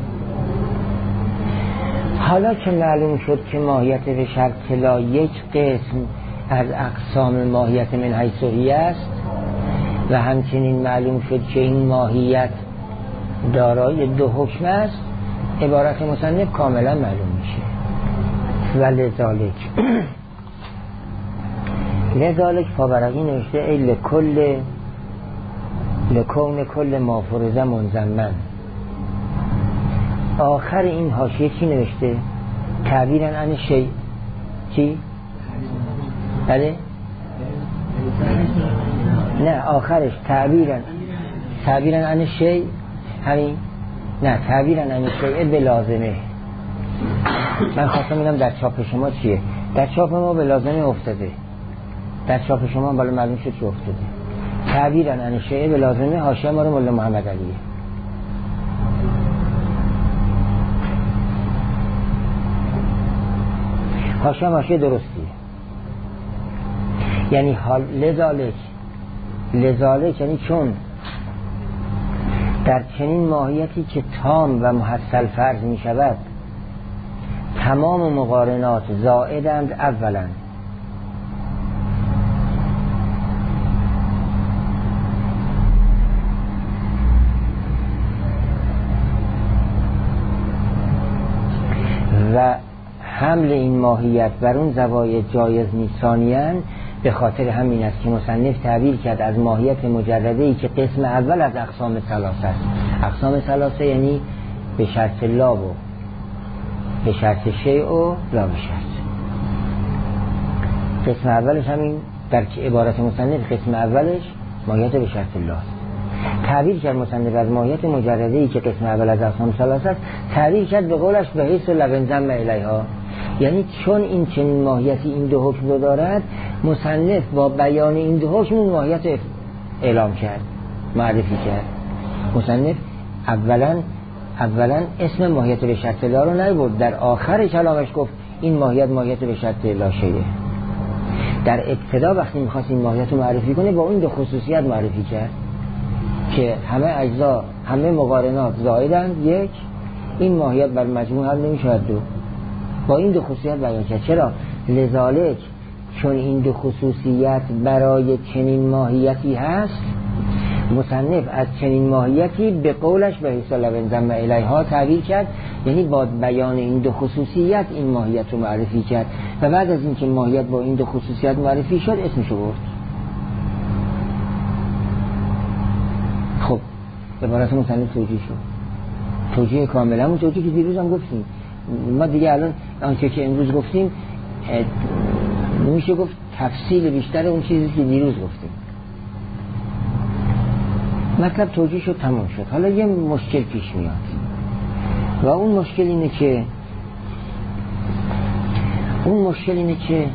حالا که معلوم شد که ماهیت به شرط لا یک قسم از اقسام ماهیت من حیث هی است، و همچنین معلوم شد که این ماهیت دارای دو حکم است، عبارت مصنف کاملا معلوم میشه. ولذالک لذالک فابرقی نوشته ای لکل لکون کل ما فرض منضمن، آخر این حاشیه چی نوشته؟ تعبیراً عن شیء. چی؟ بله؟ نه آخرش تعبیراً تعبیراً عن شیء همین؟ نه تعبیراً عن شیء به لازمه. من خواستم ببینم در چاپ شما چیه. در چاپ ما به لازمه افتاده، در چاپ شما بالا معلوم شد چی افتاده. تعبیراً عن شیء به لازمه حاشیه ما رو مولا محمد علیه. حاشیه حاشیه درستیه، یعنی حال لذالک لذالک یعنی چون در چنین ماهیتی که تام و محصل فرض می شود تمام مقارنات زائدند. اولا و حمل این ماهیت بر اون زواید جایز نیست. ثانیاً به خاطر همین است که مصنف تعبیر کرد از ماهیت مجرده ای که قسم اول از اقسام ثلاثه است. اقسام ثلاثه یعنی به شرط لا و به شرط شیء و لا به شرط. قسم اولش همین در عبارت مصنف قسم اولش ماهیت به شرط لا است. تعبیر کرد مصنف از ماهیت مجرده ای که قسم اول از اقسام ثلاثه است، تعبیر کرد به قولش به حیث لو ضم الیها، یعنی چون این چنین ماهیتی این دو حکم رو دارد مصنف با بیان این دو حکم اون ماهیت اعلام کرد، معرفی کرد. مصنف اولا اولا اسم ماهیت به شرط لا رو نبرد، در آخر کلامش گفت این ماهیت ماهیت به شرط لا شیء. در ابتدا وقتی می‌خواست این ماهیت رو معرفی کنه با این دو خصوصیت معرفی کرد که همه اجزا همه مقارنات زائدند یک، این ماهیت بر مجموع هم نمی‌شود دو. با این دو خصوصیت بیان کرد. چرا؟ لذالک چون این دو خصوصیت برای چنین ماهیتی هست مصنف از چنین ماهیتی به قولش به حیث لو ضم الیها تعبیر کرد، یعنی با بیان این دو خصوصیت این ماهیت رو معرفی کرد و بعد از اینکه ماهیت با این دو خصوصیت معرفی شد اسمش رو برد. خب عبارت مصنف توجیه شد، توجیه کاملا اون توجیه که دیروز هم گفتیم. ما دیگه الان آنچه که امروز گفتیم نمیشه گفت تفصیل بیشتر اون چیزی که دیروز گفتیم. مطلب توجیه شد، تمام شد. حالا یه مشکل پیش میاد و اون مشکل اینه که اون مشکل اینه که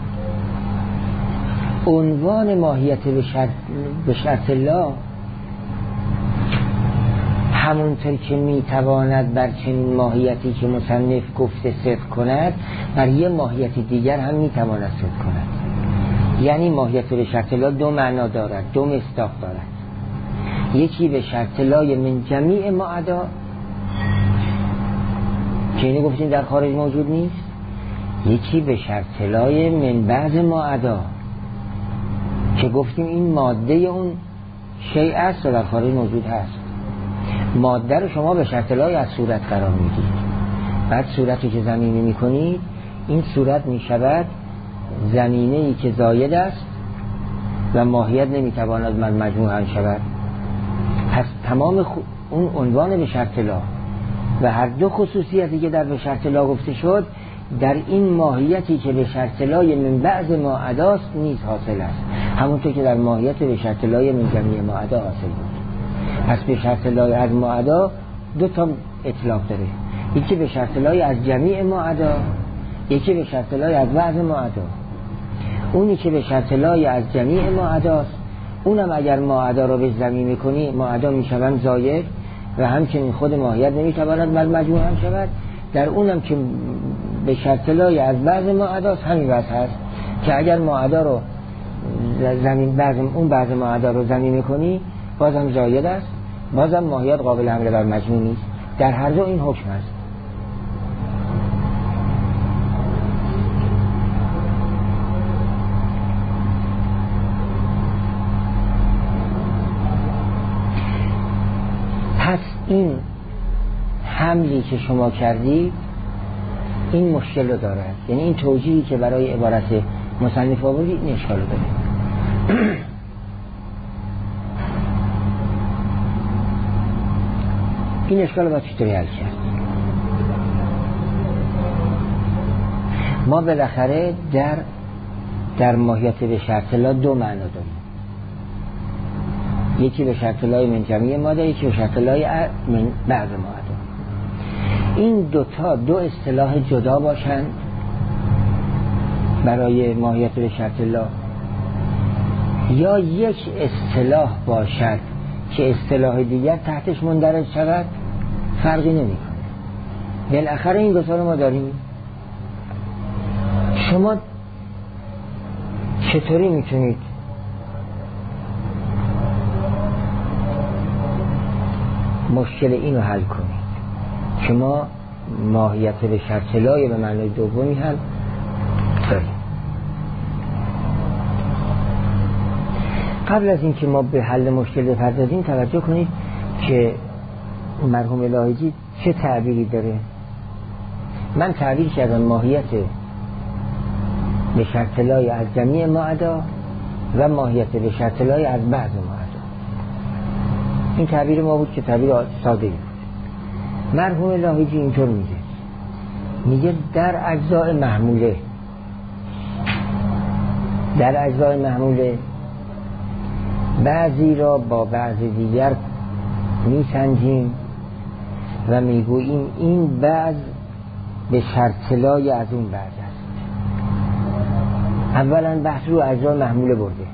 عنوان ماهیت به شرط به شرط لا همونطور که میتواند بر چنین ماهیتی که مصنف گفته صدق کند بر یه ماهیت دیگر هم میتواند صدق کند. یعنی ماهیت به شرط لا دو معنا دارد، دو مصداق دارد. یکی به شرط لای من جمیع ما عدا که اینو گفتیم در خارج موجود نیست، یکی به شرط لای من بعض ما عدا که گفتیم این ماده اون شیء است و در خارج موجود هست. ماده رو شما به شرط لای از صورت قرار میدید، بعد صورتی که زمینه میکنید این صورت میشود زمینه ای که زاید است و ماهیت نمیتواند من مجموعا شود. پس تمام خ... اون عنوان به شرط لا و هر دو خصوصیتی که در به شرط لا گفته شد در این ماهیتی که به شرط لای من بعض ما عداست نیز حاصل است، همونطور که در ماهیت به شرط لای من جمیع ما عدا حاصل بود. پس به شرط لای از ما عدا دو تا اطلاق داره، یکی به شرط لای از جمیع ما عدا، یکی به شرط لای از بعض ما عدا. اونی که به شرط لای از جمیع ما عداست اونم اگر ما عدا رو به زمین میکنی ما عدا میشوند زاید و همچنین خود ماهیت نمیتواند بر مجموع هم شود. در اونم که به شرط لای از بعض ما عداست همین بس هست که اگر ما عدا رو زمین بعض اون بعض ما عدا رو زمین میکنی بازم زاید است، بازم ماهیت قابل حمله بر مجموع نیست. در هر دو این حکم است. پس این حملی که شما کردی این مشکل رو دارد، یعنی این توجیهی که برای عبارت مصنف آوردی این اشکال رو داره. این اشکال رو باید چطوری حل کرد؟ ما بالاخره در در ماهیت به شرط الله دو معنا داریم، یکی به شرط الله من جمعی ماده، یکی به شرط الله من بعض ماده. این دوتا دو اصطلاح جدا باشند برای ماهیت به شرط الله، یا یک اصطلاح باشد که اصطلاح دیگر تحتش مندرج شود، فرقی نمی کنه. بالاخره این دوتا رو ما داریم. شما چطوری میتونید مشکل اینو حل کنید که ما ماهیت به شرط الله به معنای دومی هم داریم؟ قبل از اینکه ما به حل مشکل بپردازیم توجه کنید که مرحوم لاهیجی چه تعبیری داره. من تعبیر کردم ماهیت به شرط الله از جمیع ما عدا و ماهیت به شرط الله از بعض ما عدا. این تعبیر ما بود که تعبیر ساده بود. مرحوم لاهیجی اینطور میگه، میگه در اجزاء محموله در اجزاء محموله بعضی را با بعضی دیگر میسنجیم و میگوییم این بعض به شرط لای از اون بعض است. اولا بحث رو اجزاء محموله برده،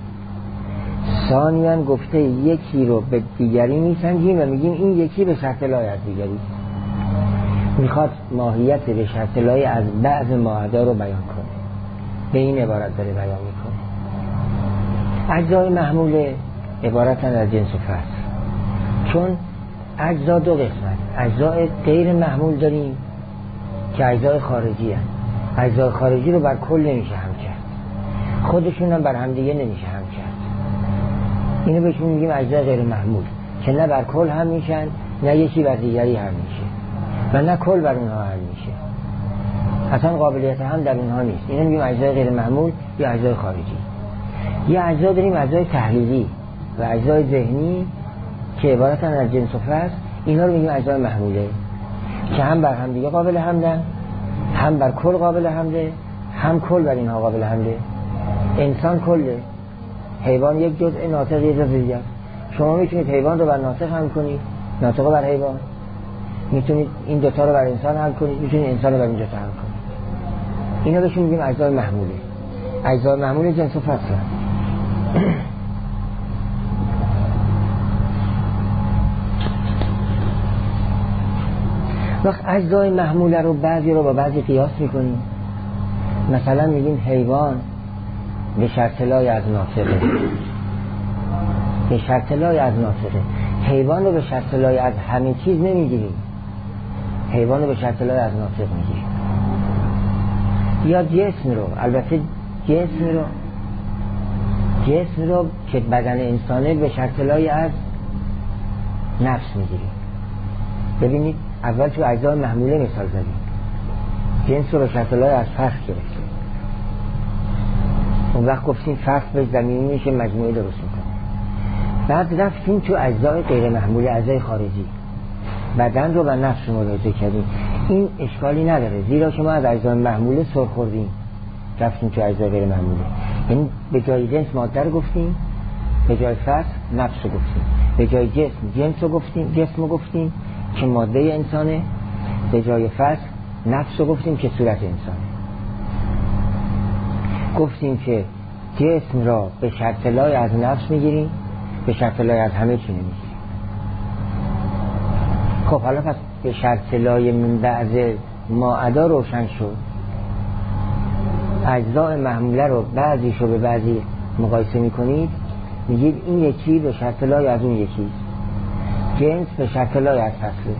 ثانیاً گفته یکی رو به دیگری میسنجیم و میگیم این یکی به شرط لای از دیگری. میخواد ماهیت به شرط لای از بعض معدا رو بیان کنه، به این عبارت داره بیان میکنه. اجزای محموله عبارتن از جنس و فصل، چون اجزا دو قسمت، اجزای غیر محمول داریم که اجزای خارجی هست. اجزای خارجی رو بر کل نمیشه هم کرد، خودشون هم بر همدیگه نمیشه هم کرد. اینو بهشون میگیم اجزای غیر محمول که نه بر کل هم میشن، نه یکی بر دیگری هم میشه و نه کل بر اونها هم میشه، اصلا قابلیت هم در اونها نیست. اینو میگیم اجزای غیر محمول یا اجزای خارجی. یه اجزا داریم اجزای تحلیلی و اجزای ذهنی که عبارتن از جنس و فصل. اینا رو میگیم اجزای محموله که هم بر هم دیگه قابل حملن، هم بر کل قابل حمله، هم کل بر اینها قابل حمله. انسان کله، حیوان یک جزء، ناطق یک جزء دیگه. شما میتونید حیوان رو بر ناطق حمل کنید، ناطق بر حیوان، میتونید این دوتا رو بر انسان حمل کنید، میتونید انسان رو بر این دوتا حمل کنید. اینا بهشون میگیم اجزای محموله. اجزای محموله جنس و فصل. وقت اجزای محموله رو بعضی رو با بعضی قیاس میکنیم. مثلا میگیم حیوان به شرط لای از ناطقه، به شرط لای از ناطقه. حیوان رو به شرط لای از همه چیز نمیگیریم، حیوان رو به شرط لای از ناطق میگیریم. یا جسم رو، البته جسم رو جسم رو که بدن انسانه به شرط لای از نفس میگیریم. ببینید اول تو اجزای محموله مثال زدیم، جنس رو به شرط لای از فرق گرفتیم، اون وقت گفتیم فرق به زمینی میشه مجموعه درست میکنه. بعد رفتیم تو اجزای غیر محموله، اجزای خارجی، بدن رو و نفس رو ملاحظه کردیم. این اشکالی نداره زیرا شما از اجزای محموله سر خوردیم، رفتیم تو اجزای غیر محموله. یعنی به جای جنس ماده رو گفتیم، به جای فصل نفس رو گفتیم، به جای جسم جنس رو گفتیم، جسم رو گفتیم که ماده انسانه، به جای فصل نفس رو گفتیم که صورت انسانه. گفتیم که جسم را به شرط لای از نفس میگیریم، به شرط لای از همه چی نمیگیریم. خب حالا پس به شرط لای من بعض ما عدا روشن شد. اجزاء محموله رو بعضیشو به بعضی مقایسه میکنید، میگید این یکی به شرط لای از اون یکی، جنس به شرط لای از فصله.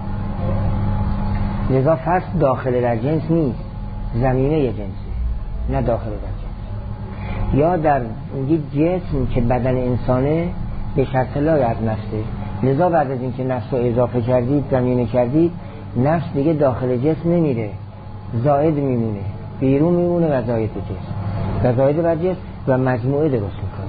لذا فصل داخل در جنس نیست، زمینه جنسه، نه داخل در جنس. یا در میگید جسم که بدن انسانه به شرط لای از نفسه، لذا بعد از اینکه نفس رو اضافه کردید، زمینه کردید، نفس دیگه داخل جسم نمیره، زائد میمونه، بیرون میمونه و زائد جسم و زائد بر جسم و مجموعه درست میکنه.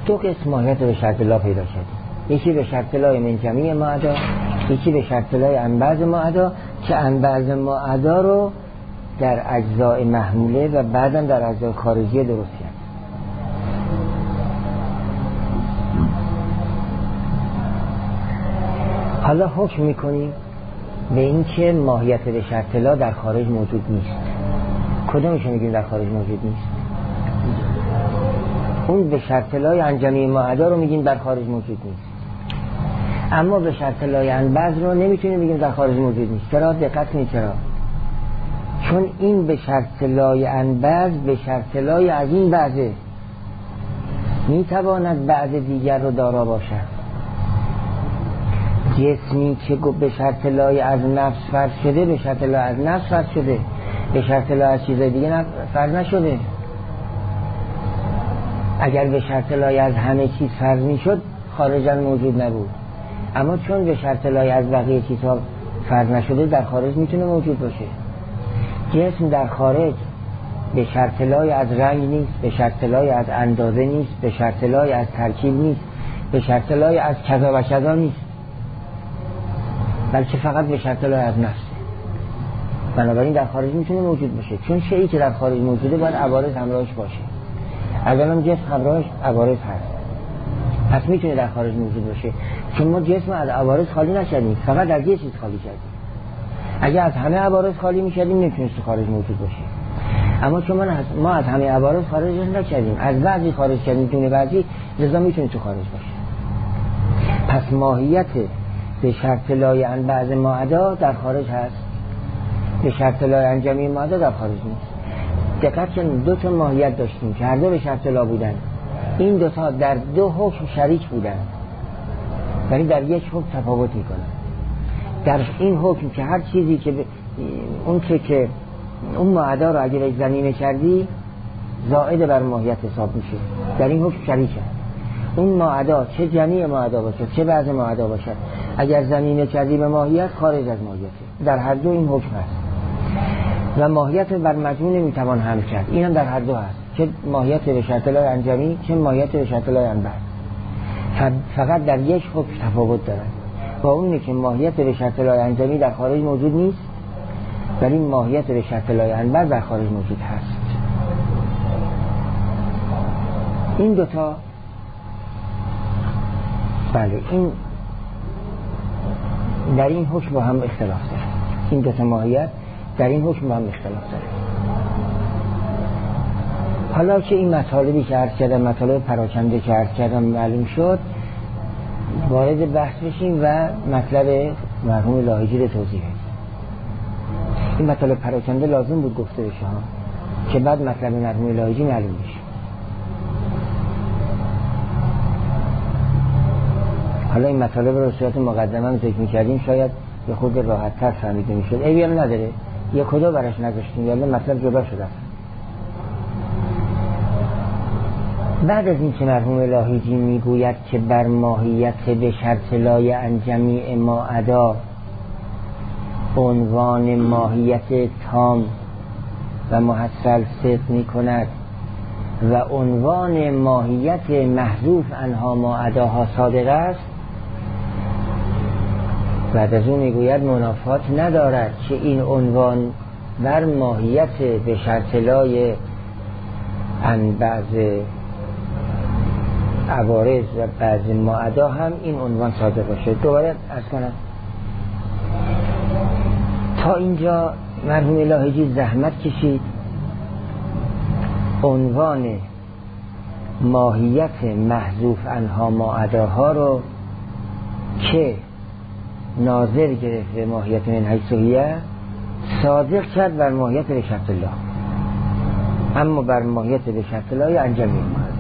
دو قسم ماهیت به شرط لا پیدا کردیم، یکی به شرط لای من جمیع ما عدا، یکی به شرط لای انبعض ما عدا، که انبعض ما عدا رو در اجزاء محموله و بعدم در اجزاء خارجی درست کرد. حالا حکم میکنیم به این که ماهیت به شرط لا در خارج موجود نیست. کدومشو میگیم در خارج موجود نیست؟ اون به شرط لای انجمی معدا رو میگیم در خارج موجود نیست، اما به شرط لای انبعض رو نمیتونیم بگیم در خارج موجود نیست. چرا؟ دقت کنید چرا؟ چون این به شرط لای انبعض به شرط لای از این بعضه میتواند بعض دیگر رو دارا باشد. جسمی که به شرط لای از نفس فرض شده به شرط لای از نفس فرض شده، به شرط لای از چیزای دیگه فرض نشده. اگر به شرط لای از همه چیز فرض می شد خارجا موجود نبود، اما چون به شرط لای از بقیه چیزها فرض نشده در خارج میتونه موجود باشه. جسم در خارج به شرط لای از رنگ نیست، به شرط لای از اندازه نیست، به شرط لای از ترکیب نیست، به شرط لای از کذا و کذا نیست، بلکه فقط به شرط لای از نفسه. بنابراین در خارج میتونه موجود باشه، چون شیئی که در خارج موجوده باید عوارض همراهش باشه. اگرم جسم همراهش عوارض هست پس میتونه در خارج موجود باشه، چون ما جسم از عوارض خالی نشدیم، فقط از یه چیز خالی کردیم. اگه از همه عوارض خالی میشدیم نمیتونست تو خارج موجود باشه، اما چون ما از همه عوارض خارج نکردیم، از بعضی خارج کردیم دونه بعضی، لذا میتونه تو خارج باشه. پس ماهیت به شرط لای انبعض ما عدا در خارج هست، به شرط لای انجمی ما عدا در خارج نیست. دقت کنید دو تا ماهیت داشتیم که هر دو به شرط لا بودن، این دو تا در دو حکم شریک بودن، یعنی در یک حکم تفاوت میکنن. در این حکم که هر چیزی که ب... اون که که اون معدا رو اگه زمینه کردی زائد بر ماهیت حساب میشه، در این حکم شریکه. اون معدا چه جمیع معدا باشه چه بعض معدا باشه، اگر زمینه کردی به ماهیت خارج از ماهیته. در هر دو این حکم هست و ماهیت بر مجموع نمیتوان حمل کرد، این هم در هر دو هست، چه ماهیت به شرط لای انجمی چه ماهیت به شرط لای انبعض. فقط در یک حکم تفاوت دارن، با اونه که ماهیت به شرط لای انجمی در خارج موجود نیست، ولی ماهیت به شرط لای انبعض در خارج موجود هست. این دوتا بله این در این حکم با هم اختلاف داره، این دوتا ماهیت در این حکم با هم اختلاف داره. حالا که این مطالبی که عرض کردم، مطالب پراکنده که عرض کردم معلوم شد، وارد بحث بشیم و مطلب مرحوم لاهیجی رو توضیح بدیم. این مطالب پراکنده لازم بود گفته بشه ها، که بعد مطلب مرحوم لاهیجی معلوم بشه. حالا این مطالب رو صورت مقدمه هم ذکر می‌کردیم شاید به خود راحت‌تر فهمیده می‌شد. ایویل نداره، یک خدا براش نذاشتیم، یعنی مطلب جدا شده. بعد از این که مرحوم لاهیجی میگوید که بر ماهیت به شرط لای انجمی ما عدا عنوان ماهیت تام و محصل صدق می‌کند و عنوان ماهیت محذوف عنها ما عداها صادق است، بعد از اون میگوید منافات ندارد که این عنوان بر ماهیت به شرط لای انبعض عوارض و بعض معدا هم این عنوان صادق باشه. دوباره عرض کنم تا اینجا مرحوم لاهیجی زحمت کشید عنوان ماهیت محذوف عنها معداها رو که ناظر گرفت به ماهیت من حیث هیه صادق کرد بر ماهیت به شرط الله، اما بر ماهیت به شرط الله انجام می‌دهد.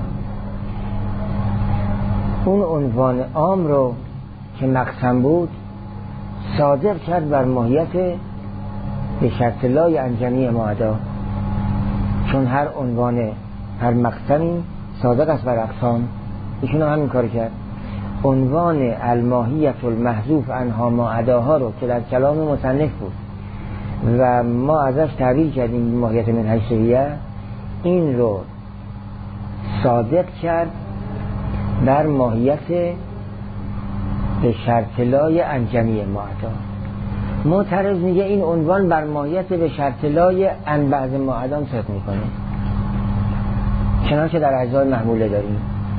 اون عنوان عام رو که مقسم بود صادق کرد بر ماهیت به شرط الله انجامی معدا، چون هر عنوان هر مقسمی صادق است بر اقسام. ایشون همین کار کرد. عنوان الماهیت المحذوف عنها ما عداها رو که در کلام مصنف بود و ما ازش تعبیر کردیم ماهیت من حیث هیه، این رو صادق کرد بر ماهیت به شرط لای انجمی معدا. معترض میگه این عنوان بر ماهیت به شرط لای ان بعض معدان صدق میکنه، چنانچه در اجزای محموله داریم.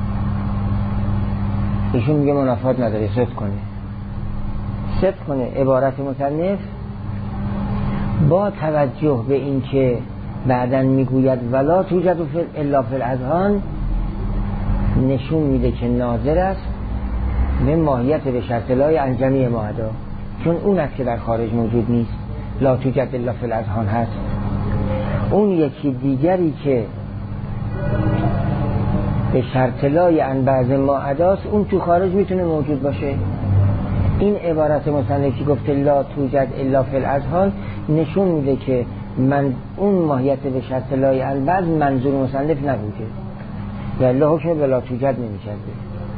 ایشون میگه منافات نداره، صدق کنه صدق کنه. عبارت مصنف با توجه به این که بعدن میگوید ولا توجد الا فی الاذهان نشون میده که ناظر است به ماهیت به شرط لای انجمی معدا، چون اون است که در خارج موجود نیست، لا توجد الا فی الاذهان هست. اون یکی دیگری که به شرط لای ان بعض معداست اون تو خارج میتونه موجود باشه. این عبارت مصنفی گفته لا توجد الا فی الاذهان نشون میده که من اون ماهیت به شرط لای ان بعض منظور مصنف نبوده و الا حکم بلا توجد نمی‌کرده.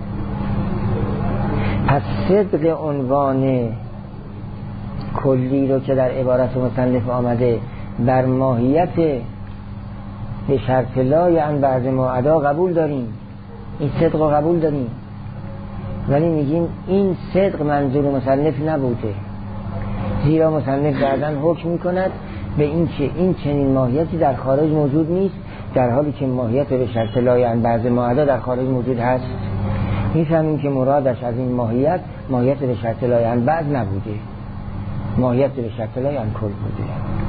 پس صدق عنوان کلی رو که در عبارت مصنف آمده بر ماهیت به شرط لای ان بعض معدا قبول داریم، این صدق رو قبول داریم، ولی میگیم این صدق منظور مصنف نبوده، زیرا مصنف بعداً حکم میکند به این که این چنین ماهیتی در خارج موجود نیست، در حالی که ماهیت به شرط لای ان بعض معدا در خارج موجود هست. میفهمیم که مرادش از این ماهیت ماهیت به شرط لای ان بعض نبوده، ماهیت به شرط لای ان کل بوده.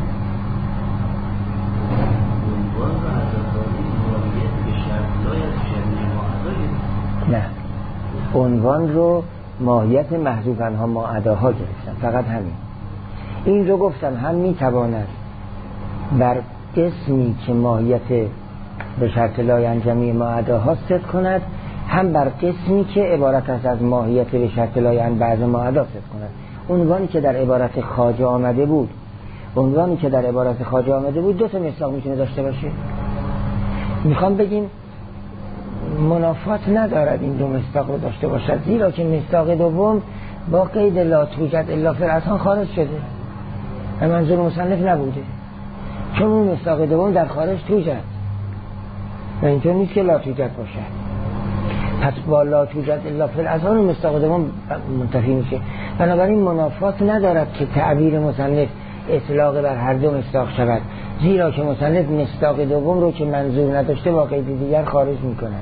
نه، عنوان رو ماهیت محذوف عنها معداها گرفتم، فقط همین. این رو گفتم هم میتواند بر اسمی که ماهیت به شرط لای انجمی معداها صدق کند، هم بر قسمی که عبارت است از ماهیت به شرط لای ان بعض معدا صدق کند. عنوانی که در عبارت خواجه آمده بود عنوانی که در عبارت خواجه آمده بود دو تا مصداق میتونه داشته باشه. میخوام بگیم منافات ندارد این دو مصداق رو داشته باشد، زیرا که مصداق دوم با قید لا توجد الا فی الاذهان خارج شده و منظور مصنف نبوده، چون اون مصداق دوم در خارج توجد و اینطور نیست که لا توجد باشد. پس با لا توجد الا فی الاذهان مصداق دوم منتفی میشه. بنابراین منافات ندارد که تعبیر مصنف اطلاق بر هر دو مصداق شود، زیرا که مصنف مصداق دوم رو که منظور نداشته با قید دیگر خارج میکند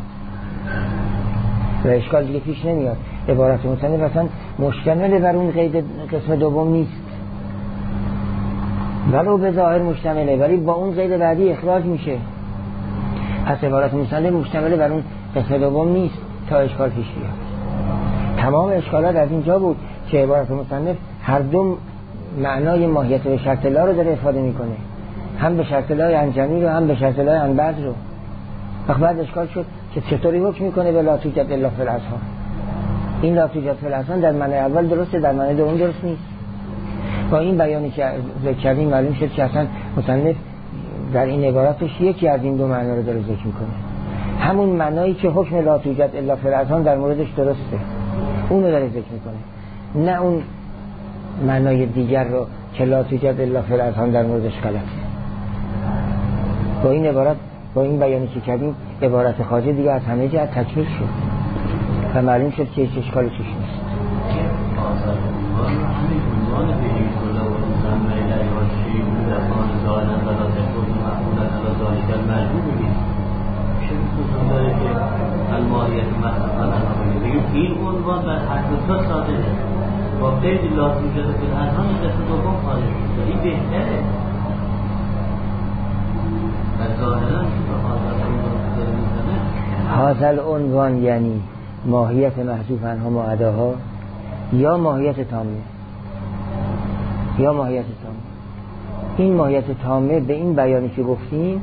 و اشکال دیگه پیش نمیاد. عبارت مصنف اصلا مشتمل بر اون قید قسم دوم نیست، ولو به ظاهر مشتمله، ولی با اون قید بعدی اخراج میشه. پس عبارت مصنف مشتمل بر اون قسم دوم نیست تا اشکال پیش بیاد. تمام اشکالات از اینجا بود که عبارت مصنف هر دو معنای ماهیت به شرط لا رو داره افاده میکنه، هم به شرط لای انجمی رو هم به شرط لای ان بعض رو. وقت بعد اشکال شد که چطوری حکم میکنه به لا توجد الا فی الاذهان. این لا توجد فی الاذهان در معنی اول درسته، در معنی دوم درست نیست. با این بیانی که ذکر کردیم معلوم شد که اصلا مصنف در این عبارتش یکی از این دو معنا رو داره ذکر میکنه، همون معنایی که حکم لا توجد الا فی الاذهان در موردش درسته اون رو داره ذکر میکنه، نه اون معنای دیگر رو که لا توجد الا فی الاذهان در موردش غلطه. با این عبارت با این بیانی که کردیم عبارت خواجه دیگه از همه جهت تکمیل شد و معلوم شد که هیچ اشکالی توش نیست. این عنوان بر حقیقت ساده با قید لا توجد فی الاذهان قسم دوم خارج شد. این بهتره. حاصل عنوان یعنی ماهیت محذوف عنها معداها یا ماهیت تامه یا ماهیت تامه. این ماهیت تامه به این بیانی که گفتیم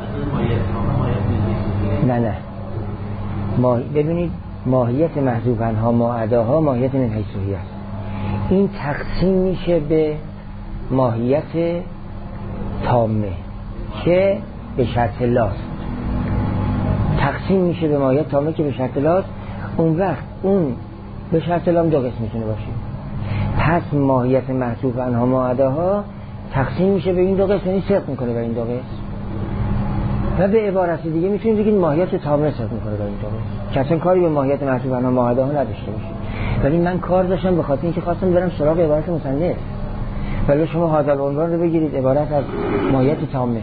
نه نه ماهی... ببینید ماهیت محذوف عنها معداها ماهیت من حیث هی است. این تقسیم میشه به ماهیت تامه که به شرط لاست، تقسیم میشه به ماهیت تامه که به شرط لاست. اون وقت اون به شرط لام دو قسم میتونه باشه. پس ماهیت محذوف عنها معداها تقسیم میشه به این دو قسم، یعنی صدق میکنه به این دو قسم. و به عبارت دیگه میتونید بگید ماهیت تامه اثبات میکنه در اینجا که اصلا کاری به ماهیت محذوف عنها معاده ها نداشته باشید. ولی من کار داشتم به خاطر اینکه خواستم برم سراغ عبارت مصنف. ولی شما هذا العنوان رو بگیرید عبارت از ماهیت تامه،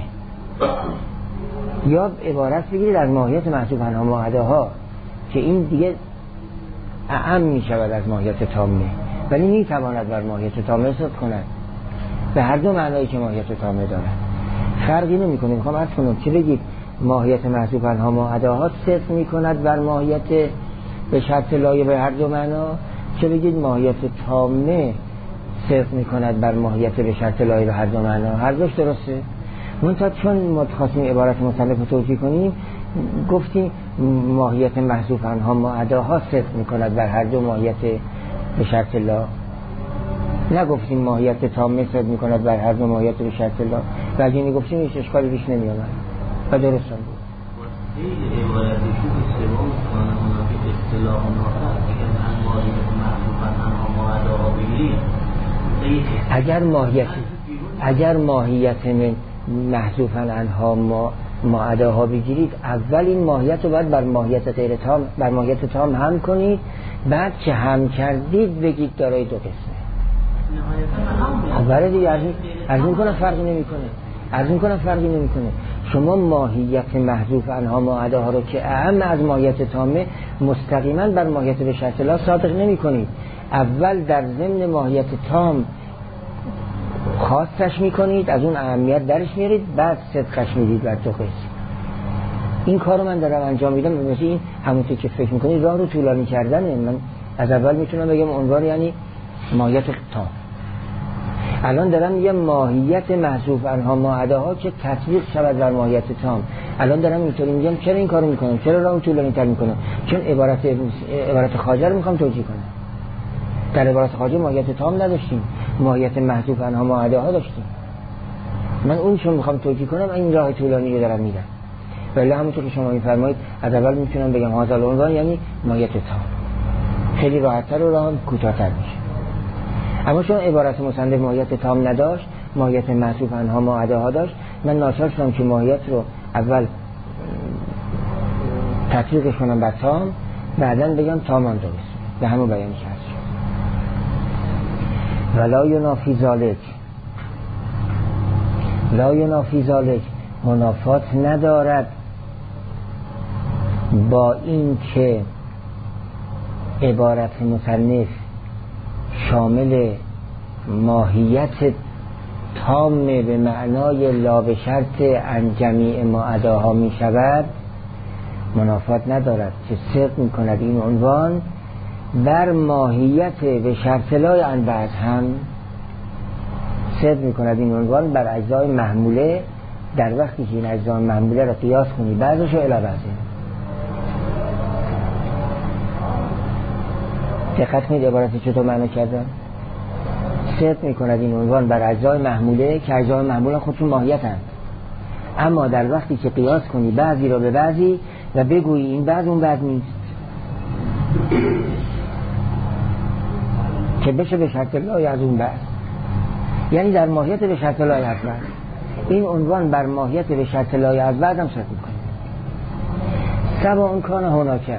یا عبارت بگیرید از ماهیت محذوف عنها معاده ها که این دیگه اعم می شود از ماهیت تامه، ولی می تواند بر ماهیت تامه اثبات کند به هر دو معنایی که ماهیت تامه دارد. فرقی نمی کنه. میخوام عرض کنم که بگید ماهیت محذوف عنها معاده ها صدق می کند بر ماهیت به شرط لایق به هر دو معنا، چه بگید ماهیت تامه صدق می کند بر ماهیت به شرط لایق به هر دو معنا. هر دوش درسته. منتها چون ما خواستیم عبارت مصنف رو توجیه کنیم گفتیم ماهیت محذوف عنها معاده ها صدق می کند بر هر دو ماهیت به شرط لا، نگفتیم ماهیت تامه صدق می کند بر هر دو ماهیت به شرط لا. و اگه اینی گفتیم هیچ اشکالی بیش نمی آمد و درست هم بود. این عبارتی که سوم کنه اونا که اصطلاح اونها اگر من ماهیت محذوف عنها معاده ها بگیریم اگر ماهیت اگر ماهیت محذوف عنها معاده ها بگیرید اول این ماهیت رو باید بر ماهیت غیر تام بر ماهیت تام هم کنید، بعد که هم کردید بگید دارای دو قسمه. برای دیگه از این کنم فرقی نمی کنه از این کنم فرقی نمی کنه شما ماهیت محذوف عنها معاده ها رو که اهم از ماهیت تامه مستقیما بر ماهیت به شرط لا صادق نمی کنید. اول در ضمن ماهیت تام خاصش می کنید، از اون اهمیت درش میارید، بعد صدقش میدید بر دو قسم. این کار رو من دارم انجام میدم. مثل این همونطور که فکر میکنید راه رو طولانی کردنه. من از اول میتونم بگم عنوان یعنی ماهیت تام. الان دارم میگم ماهیت محذوف عنها معاده ها که تطبیق شود بر ماهیت تام. الان دارم اینطوری میگم چرا این کارو میکنم، چرا راهو طولانی تر میکنم، چون عبارت عبارت خواجه رو میخوام توجیه کنم. در عبارت خواجه ماهیت تام نداشتیم، ماهیت محذوف عنها معاده ها داشتیم. من اون چون میخوام توجیه کنم این راه طولانی رو دارم میرم. ولی همونطور که شما میفرمایید از اول میتونم بگم هذا العنوان یعنی ماهیت تام، خیلی راحت‌تر و راه کوتاه‌تر میشه. اما چون عبارت مصنف ماهیت تام نداشت، ماهیت محذوف عنها معاده ها داشت، من ناچار شدم که ماهیت رو اول تطبیقش کنم بر تام، بعداً بگم تام هم درست به همون بیانی که هست. ولا ینافی ذالک لا ینافی ذالک منافات ندارد با این که عبارت مصنف شامل ماهیت تام به معنای لا به شرط ان جمیع معاده ها می شود، منافات ندارد که صدق می کند این عنوان بر ماهیت به شرط لا ان بعض هم صدق می کند این عنوان بر اجزای محموله در وقتی که این اجزای محموله را قیاس کنی بعضش رو الی بعضه. دقت کنید عبارت چطور معنی کردم. صدق می کند این عنوان بر اجزای محموله که اجزای محموله خودشون ماهیت هست، اما در وقتی که قیاس کنی بعضی را به بعضی و بگویی این بعض اون بعض نیست که بشه به شرط لای از اون بعض، یعنی در ماهیت به شرط لای از بعض این عنوان بر ماهیت به شرط لای از بعض هم صدق می کند. سبا اون کان هناکه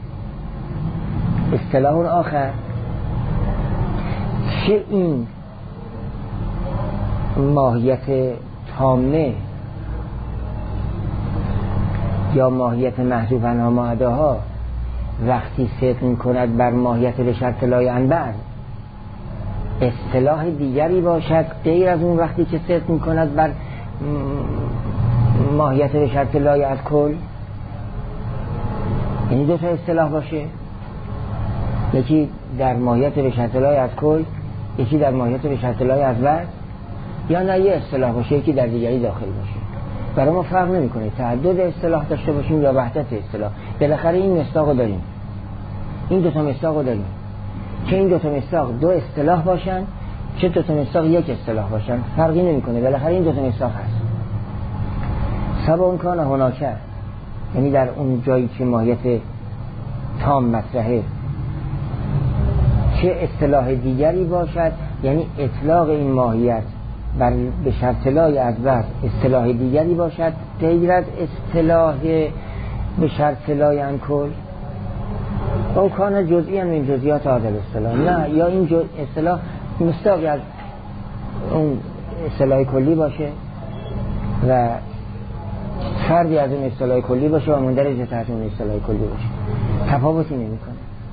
اصطلاح آخر چه این ماهیت تامه یا ماهیت محذوف عنها معاده ها وقتی صدق می کند بر ماهیت به شرط لای عن بعض اصطلاح دیگری باشد غیر از اون وقتی که صدق می کند بر ماهیت به شرط لای از کل، یعنی دو تا اصطلاح باشه، یکی در ماهیت به شرط لای از کل، یکی در ماهیت به شرط لای از بعض، یا نه یه اصطلاح باشه یکی در دیگری داخل باشه. برای ما فرق نمیکنه تعدد اصطلاح داشته باشیم یا وحدت اصطلاح، بالاخره این مصداقو داریم، این دو تا مصداقو داریم، چه این دو تا مصداق دو اصطلاح باشن چه دو تا مصداق یک اصطلاح باشن فرقی نمیکنه، بالاخره این دو تا مصداق هست. سبا اون کان هناکه یعنی در اون جایی که ماهیت تام مطرحه چه اصطلاح دیگری باشد، یعنی اطلاق این ماهیت بر به شرط لا یعذر اصطلاح دیگری باشد غیر از اصطلاح به شرط لا ینکل او کان جزئی من جزئیات هذا الاصطلاح، نه یا این اصطلاح مستاقی از اون اصطلاح کلی باشه و فردی از اون اصطلاح کلی باشه و مندرج تحت اون اصطلاح کلی باشه، تفاوتی نمیکنه.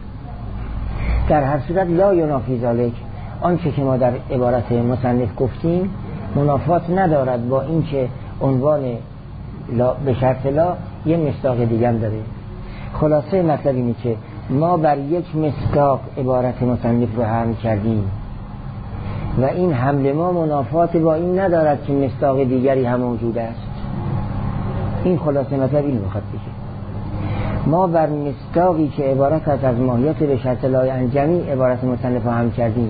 در هر صورت لا ینافی ذلک، آنچه که ما در عبارت مصنف گفتیم منافات ندارد با اینکه عنوان لا به شرط لا یه مصداق دیگر داره. خلاصه مطلب اینه که ما بر یک مصداق عبارت مصنف رو حمل کردیم و این حمل ما منافات با این ندارد که مصداق دیگری هم موجود است. این خلاصه مطلب این میخواد بگه ما بر مصداقی که عبارت است از ماهیت به شرط لا انجمی عبارت مصنف رو حمل کردیم،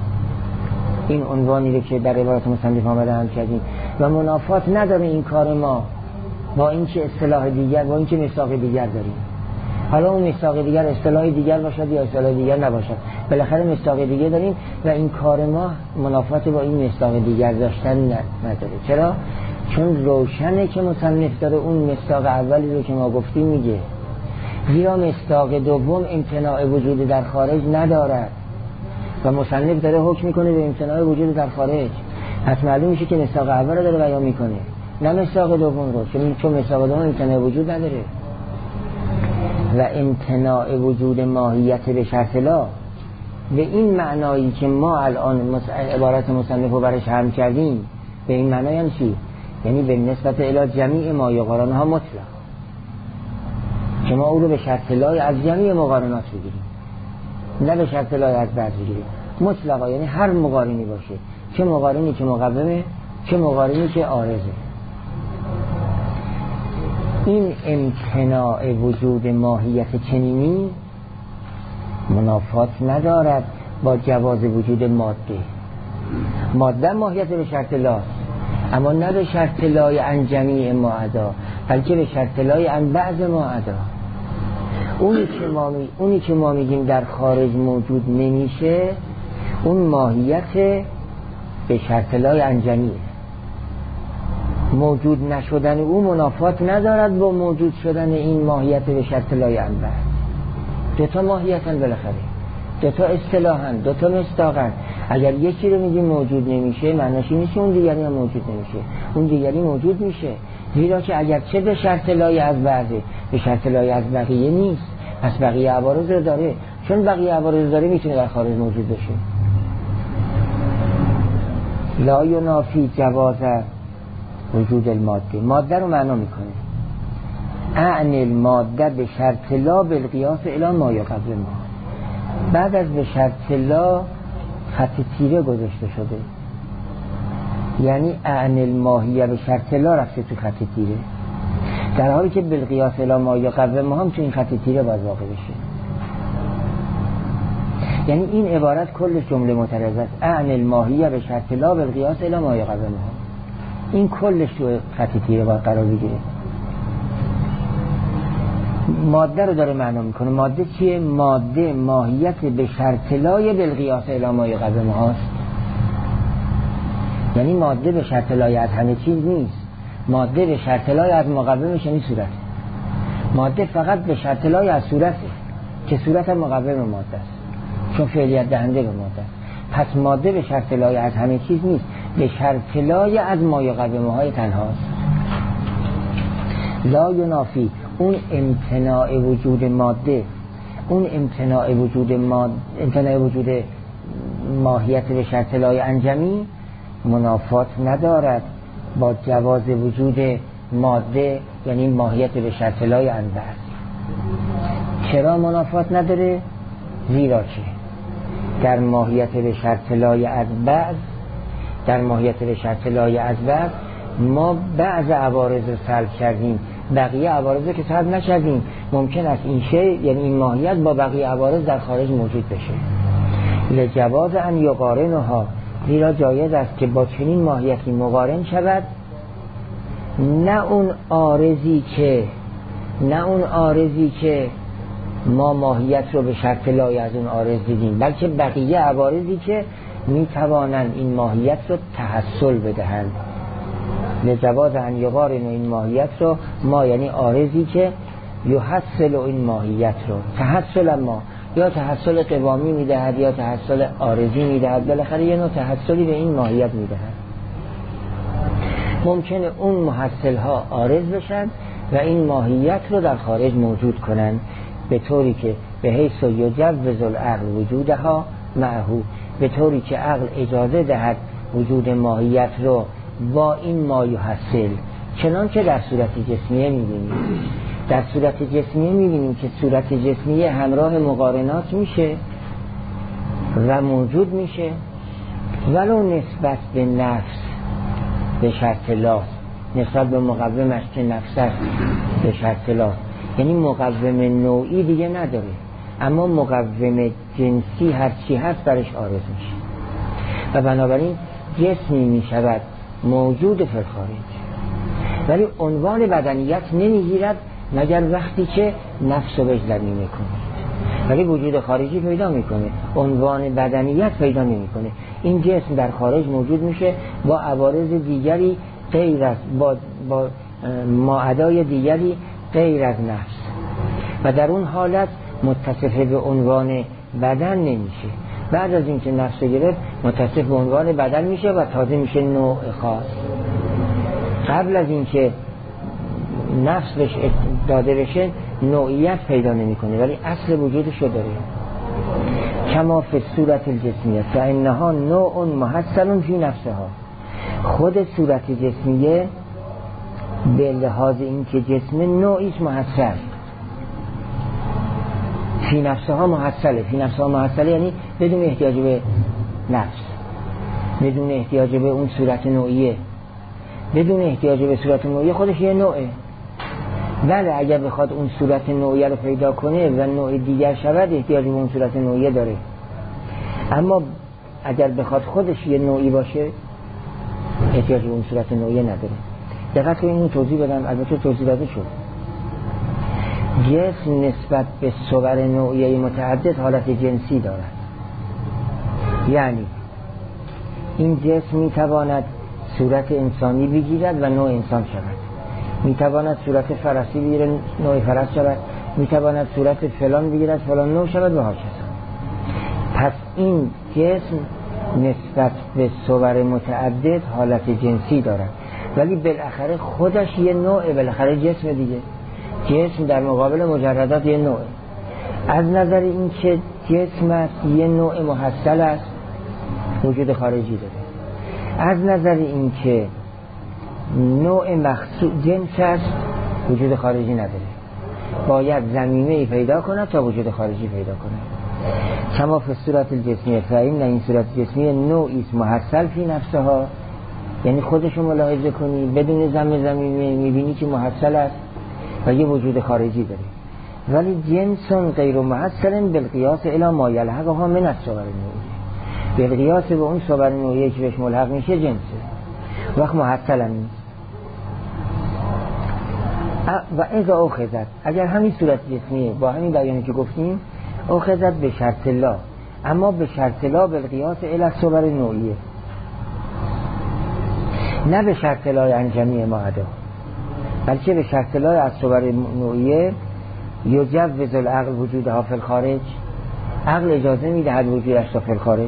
این عنوانی رو که در عبارت مصنف آمده حمل کردیم و منافات نداره این کار ما با این که اصطلاح دیگر با این که مصداق دیگر داریم. حالا اون مصداق دیگر اصطلاح دیگر باشد یا اصطلاح دیگر نباشد، بالاخره مصداق دیگر داریم و این کار ما منافات با این مصداق دیگر داشتن نداره. چرا؟ چون روشنه که مصنف داره اون مصداق اولی رو که ما گفتیم میگه، زیرا مصداق دوم امتناع وجود در خارج ندارد و مصنف داره حکم میکنه به امتناع وجود در خارج، پس معلوم میشه که مصداق اول رو داره بیان میکنه نه مصداق دوم رو، چون مصداق دوم امتناع وجود نداره و امتناع وجود ماهیت به شرط لا به این معنایی که ما الان عبارت مصنف رو برش حمل کردیم، به این معنای هم چی؟ یعنی به نسبت الی جمیع ما یقارنها مطلق، که ما او رو به شرط لا از جمیع مقارنات بگیریم نه به شرط لا از بعض بگیریم مطلقا، یعنی هر مقارنی باشه، چه مقارنی که مقومه چه مقارنی که عارضه. این امتناع وجود ماهیت چنینی منافات ندارد با جواز وجود ماده. ماده ماهیت به شرط لاست، اما نه به شرط لای عن جمیع ما عدا، بلکه به شرط لای عن بعض ما عدا. اونی که ما می... اونی که ما میگیم در خارج موجود نمیشه، اون ماهیت به شرط لای عن جمیع. موجود نشدن او منافات ندارد با موجود شدن این ماهیت به شرط لای عن بعض. دوتا ماهیتن بالاخره، دوتا اصطلاحن، دوتا مصداقن. اگر یکی رو میگیم موجود نمیشه، معنیش این نیست اون دیگری هم موجود نمیشه، اون دیگری موجود میشه، زیرا که اگر چه به شرط لای از بعضه به شرط لای از بقیه نیست، پس بقیه عوارض رو داره، چون بقیه عوارض داره میتونه در خارج موجود بشه. لا ینافی جواز وجود الماده، ماده رو معنا میکنه اعنی الماده به شرط لا بالقیاس الی ما یقبل ما. بعد از به شرط لا خط تیره گذاشته شده، یعنی اعنی الماهیه به شرط لا رفته تو خط تیره، در حالی که بالقیاس الی ما یقبل ما هم تو این خط تیره باید واقع بشه. یعنی این عبارت کلش جمله معترضه است، اعنی الماهیه به شرط لا بالقیاس الی ما یقبل ما، این کلش تو خط تیره باید قرار بگیره. ماده رو داره معنا میکنه. ماده چیه؟ ماده ماهیت به شرط لای بالقیاس الی ما یقبل ما هست. یعنی ماده به شرط لای از همه چیز نیست، ماده به شرط لای از مقومش یعنی صورت. ماده فقط به شرط لای از صورته که صورت هم مقوم ماده است، چون فعلیت دهنده به ماده است. پس ماده به شرط لای از همه چیز نیست، به شرط لای از ما یقبل ما های تنهاست. لا ینافی اون امتناع وجود ماده، اون امتناع وجود ماده، امتناع وجود ماهیت به شرط لای انجمی منافات ندارد با جواز وجود ماده، یعنی ماهیت به شرط لای انبعض. چرا منافات نداره؟ زیرا که در ماهیت به شرط لای انبعض، در ماهیت به شرط لای انبعض ما بعض عوارض رو سلب کردیم، بقیه عوارض رو که سلب نکردیم. ممکن است این شی، یعنی این ماهیت با بقیه عوارض در خارج موجود بشه. لجواز ان یقارنها، زیرا جایز است که با چنین ماهیتی مقارن شود، نه اون عارضی که نه اون عارضی که ما ماهیت رو به شرط لای از اون عارض دیدیم، بلکه بقیه عوارضی که می توانند این ماهیت رو تحصل بدهند. لجواز ان یقارن این ماهیت رو ما یعنی عارضی که یحصل این ماهیت رو تحصل ما یا تحصل قوامی میدهد یا تحصل عارضی میدهد، بالاخره یه نوع تحصلی به این ماهیت میدهد. ممکنه اون محصل ها عارض بشن و این ماهیت رو در خارج موجود کنن به طوری که به حیث یجوز العقل وجودها معهو، به طوری که عقل اجازه دهد وجود ماهیت رو با این ما یحصل. چنانکه در صورت جسمیه میبینیم، در صورت جسمیه میبینیم که صورت جسمیه همراه مقارنات میشه و موجود میشه، ولو نسبت به نفس به شرط لاس، نسبت به مقومش که نفس است به شرط لاس، یعنی مقوم نوعی دیگه نداره، اما مقوم جنسی هرچی هست برش عارض میشه و بنابراین جسمی میشود موجود فی الخارج، ولی عنوان بدنیت نمیگیرد مگر وقتی که نفس رو بهش ضمیمه کنه، ولی وجود خارجی پیدا میکنه، عنوان بدنیت پیدا نمیکنه. این جسم در خارج موجود میشه با عوارض دیگری غیر از با, با ماعدای دیگری غیر از نفس و در اون حالت متصف به عنوان بدن نمیشه. بعد از اینکه نفس رو گرفت متصف به عنوان بدن میشه و تازه میشه نوع خاص. قبل از اینکه نفس بهش داده بشه نوعیت پیدا نمیکنه، ولی اصل وجودش رو داره. کما فی صورت الجسمیه فانها نوع محصل فی نفسها، خود صورت جسمیه به لحاظ اینکه جسم نوعیش محصل فی نفسها محصله. فی نفسها محصله یعنی بدون احتیاج به نفس، بدون احتیاج به اون صورت نوعیه، بدون احتیاج به صورت نوعیه خودش یه نوعه. بله اگر بخواد اون صورت نوعیه رو پیدا کنه و نوع دیگر شود احتیاج به اون صورت نوعیه داره، اما اگر بخواد خودش یه نوعی باشه احتیاج به اون صورت نوعیه نداره. دقت کنید اینو توضیح بدم، البته توضیح داده شد. جسم نسبت به صور نوعیه متعدد حالت جنسی دارد، یعنی این جسم میتواند صورت انسانی بگیرد و نوع انسان شود، میتواند صورت فرسی بگیرد نوع فرس شود، میتواند صورت فلان بگیرد فلان نوع شود و هاکذا. پس این جسم نسبت به صور متعدد حالت جنسی دارد، ولی بالاخره خودش یه نوع، بالاخره جسم دیگه. جسم در مقابل مجردات یه نوع. از نظر این که جسم است یه نوع محصل است وجود خارجی داره، از نظر این که نوع مخصوص جنس است وجود خارجی نداره، باید ضمیمه‌ای پیدا کند تا وجود خارجی پیدا کند. کما فی صورت الجسمیه فإن این صورت جسمیه نوعی است محصل فی نفسها، یعنی خودشو ملاحظه کنی بدون ضم ضمیمه میبینی که محصل است و یه وجود خارجی داره، ولی جنسون غیر محصل بالقیاس الی ما یلحقها من الصور النوعیه، بالقیاس به اون صور نوعیه که بهش ملحق میشه جنسه، وقت محصل هم نیست. و اذا اخذت، اگر همین صورت جسمیه با همین بیانی که گفتیم اخذت به شرط لا، اما به شرط لا بالقیاس الی الصور النوعیه، نه به شرط لا یعنی جمیع ما عدا، بلکه به شرط لا از صور نوعیه یجوز العقل وجودها فی الخارج، عقل اجازه میدهد وجودش تا فی الخارج.